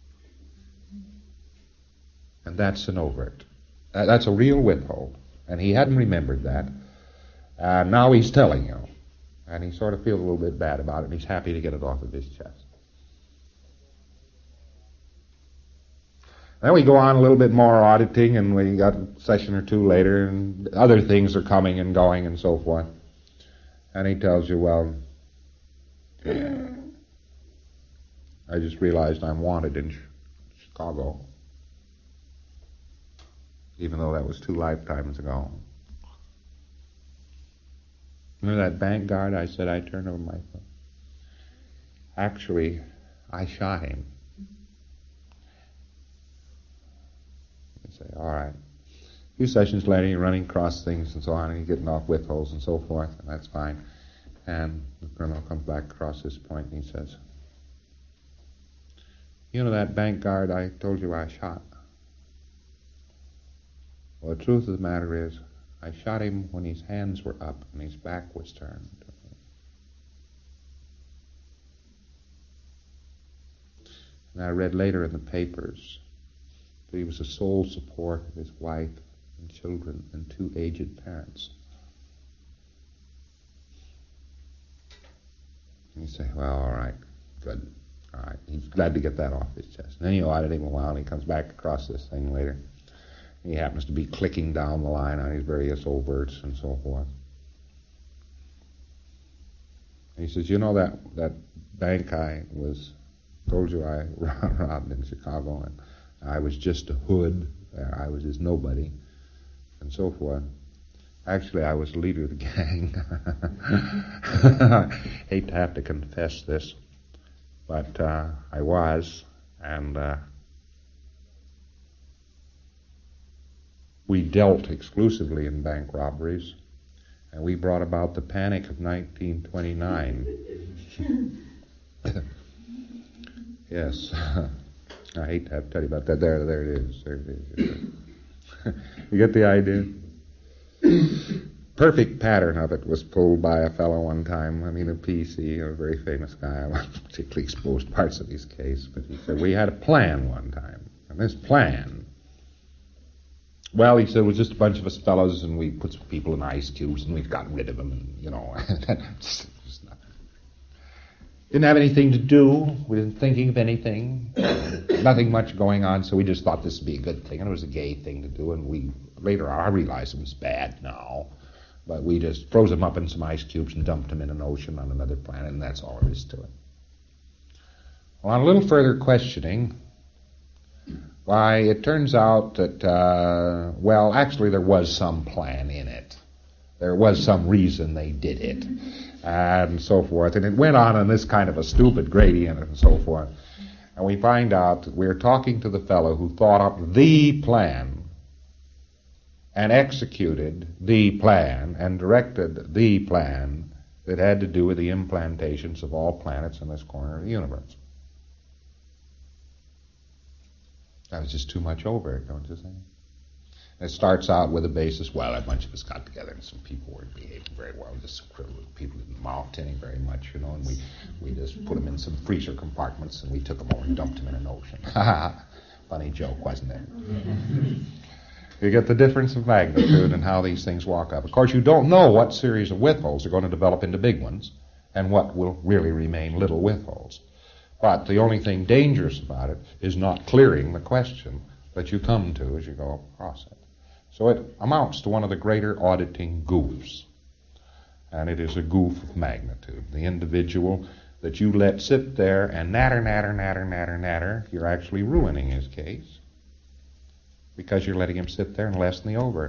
And that's an overt. That's a real withhold. And he hadn't remembered that. Now he's telling you. And he sort of feels a little bit bad about it, and he's happy to get it off of his chest. Then we go on a little bit more auditing, and we got a session or two later, and other things are coming and going and so forth. And he tells you, well, I just realized I'm wanted in Chicago, even though that was 2 lifetimes ago. Remember that bank guard I said I turned over my foot? Actually, I shot him. You say, all right. A few sessions later, you're running across things and so on, and you're getting off withholds and so forth, and that's fine. And the criminal comes back across this point, and he says, you know that bank guard I told you I shot? Well, the truth of the matter is, I shot him when his hands were up and his back was turned to me. And I read later in the papers that he was the sole support of his wife and children and 2 aged parents. And you say, well, all right, good. All right, he's glad to get that off his chest. And then you audit him a while, and he comes back across this thing later. He happens to be clicking down the line on his various overts and so forth. And he says, you know that bank I told you I robbed in Chicago, and I was just a hood, I was just nobody, and so forth. Actually, I was the leader of the gang. I hate to have to confess this, but I was, and we dealt exclusively in bank robberies, and we brought about the Panic of 1929. Yes. I hate to have to tell you about that. There it is. There it is. You get the idea? Perfect pattern of it was pulled by a fellow one time. I mean, a PC, a very famous guy. I won't particularly expose parts of his case, but he said, we had a plan one time. And this plan, well, he said, it was just a bunch of us fellows, and we put some people in ice cubes, and we've got rid of them, and, just nothing. Didn't have anything to do. We weren't thinking of anything. Nothing much going on, so we just thought this would be a good thing, and it was a gay thing to do, and later on, I realized it was bad now, but we just froze them up in some ice cubes and dumped them in an ocean on another planet, and that's all there is to it. Well, on a little further questioning, why, it turns out that, actually there was some plan in it. There was some reason they did it, and so forth. And it went on this kind of a stupid gradient and so forth. And we find out that we're talking to the fellow who thought up the plan and executed the plan and directed the plan that had to do with the implantations of all planets in this corner of the universe. That was just too much over it, don't you think? And it starts out with a basis, a bunch of us got together and some people weren't behaving very well. Just people didn't mouth any very much, and we just put them in some freezer compartments and we took them over and dumped them in an ocean. Funny joke, wasn't it? You get the difference of magnitude and how these things walk up. Of course, you don't know what series of withholds are going to develop into big ones and what will really remain little withholds. But the only thing dangerous about it is not clearing the question that you come to as you go across it. So it amounts to one of the greater auditing goofs. And it is a goof of magnitude. The individual that you let sit there and natter, you're actually ruining his case. Because you're letting him sit there and lessen the over it.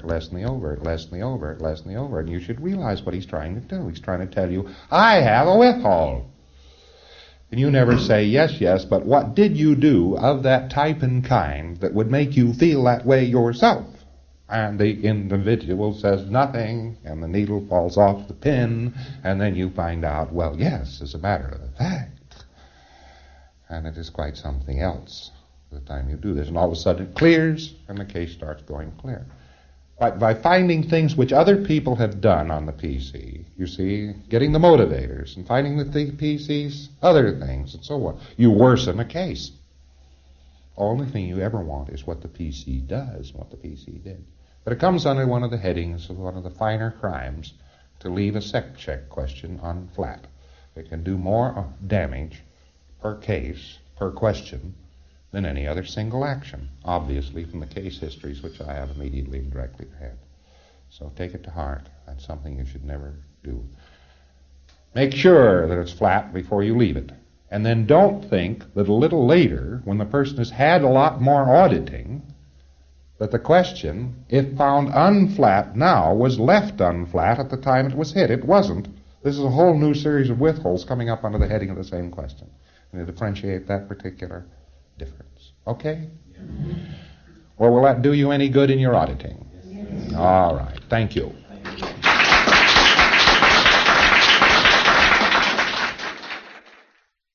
And you should realize what he's trying to do. He's trying to tell you, I have a withhold. And you never say, yes, but what did you do of that type and kind that would make you feel that way yourself? And the individual says nothing, and the needle falls off the pin, and then you find out, yes, as a matter of fact. And it is quite something else the time you do this. And all of a sudden it clears, and the case starts going clear. By finding things which other people have done on the PC, you see, getting the motivators and finding the PC's other things and so on, you worsen a case. The only thing you ever want is what the PC does, what the PC did. But it comes under one of the headings of one of the finer crimes to leave a sec check question unflat. It can do more damage per case, per question, than any other single action, obviously from the case histories which I have immediately and directly ahead. So take it to heart. That's something you should never do. Make sure that it's flat before you leave it. And then don't think that a little later, when the person has had a lot more auditing, that the question, if found unflat now, was left unflat at the time it was hit. It wasn't. This is a whole new series of withholds coming up under the heading of the same question. And to differentiate that particular difference. Okay? Or will that do you any good in your auditing? All right. Thank you.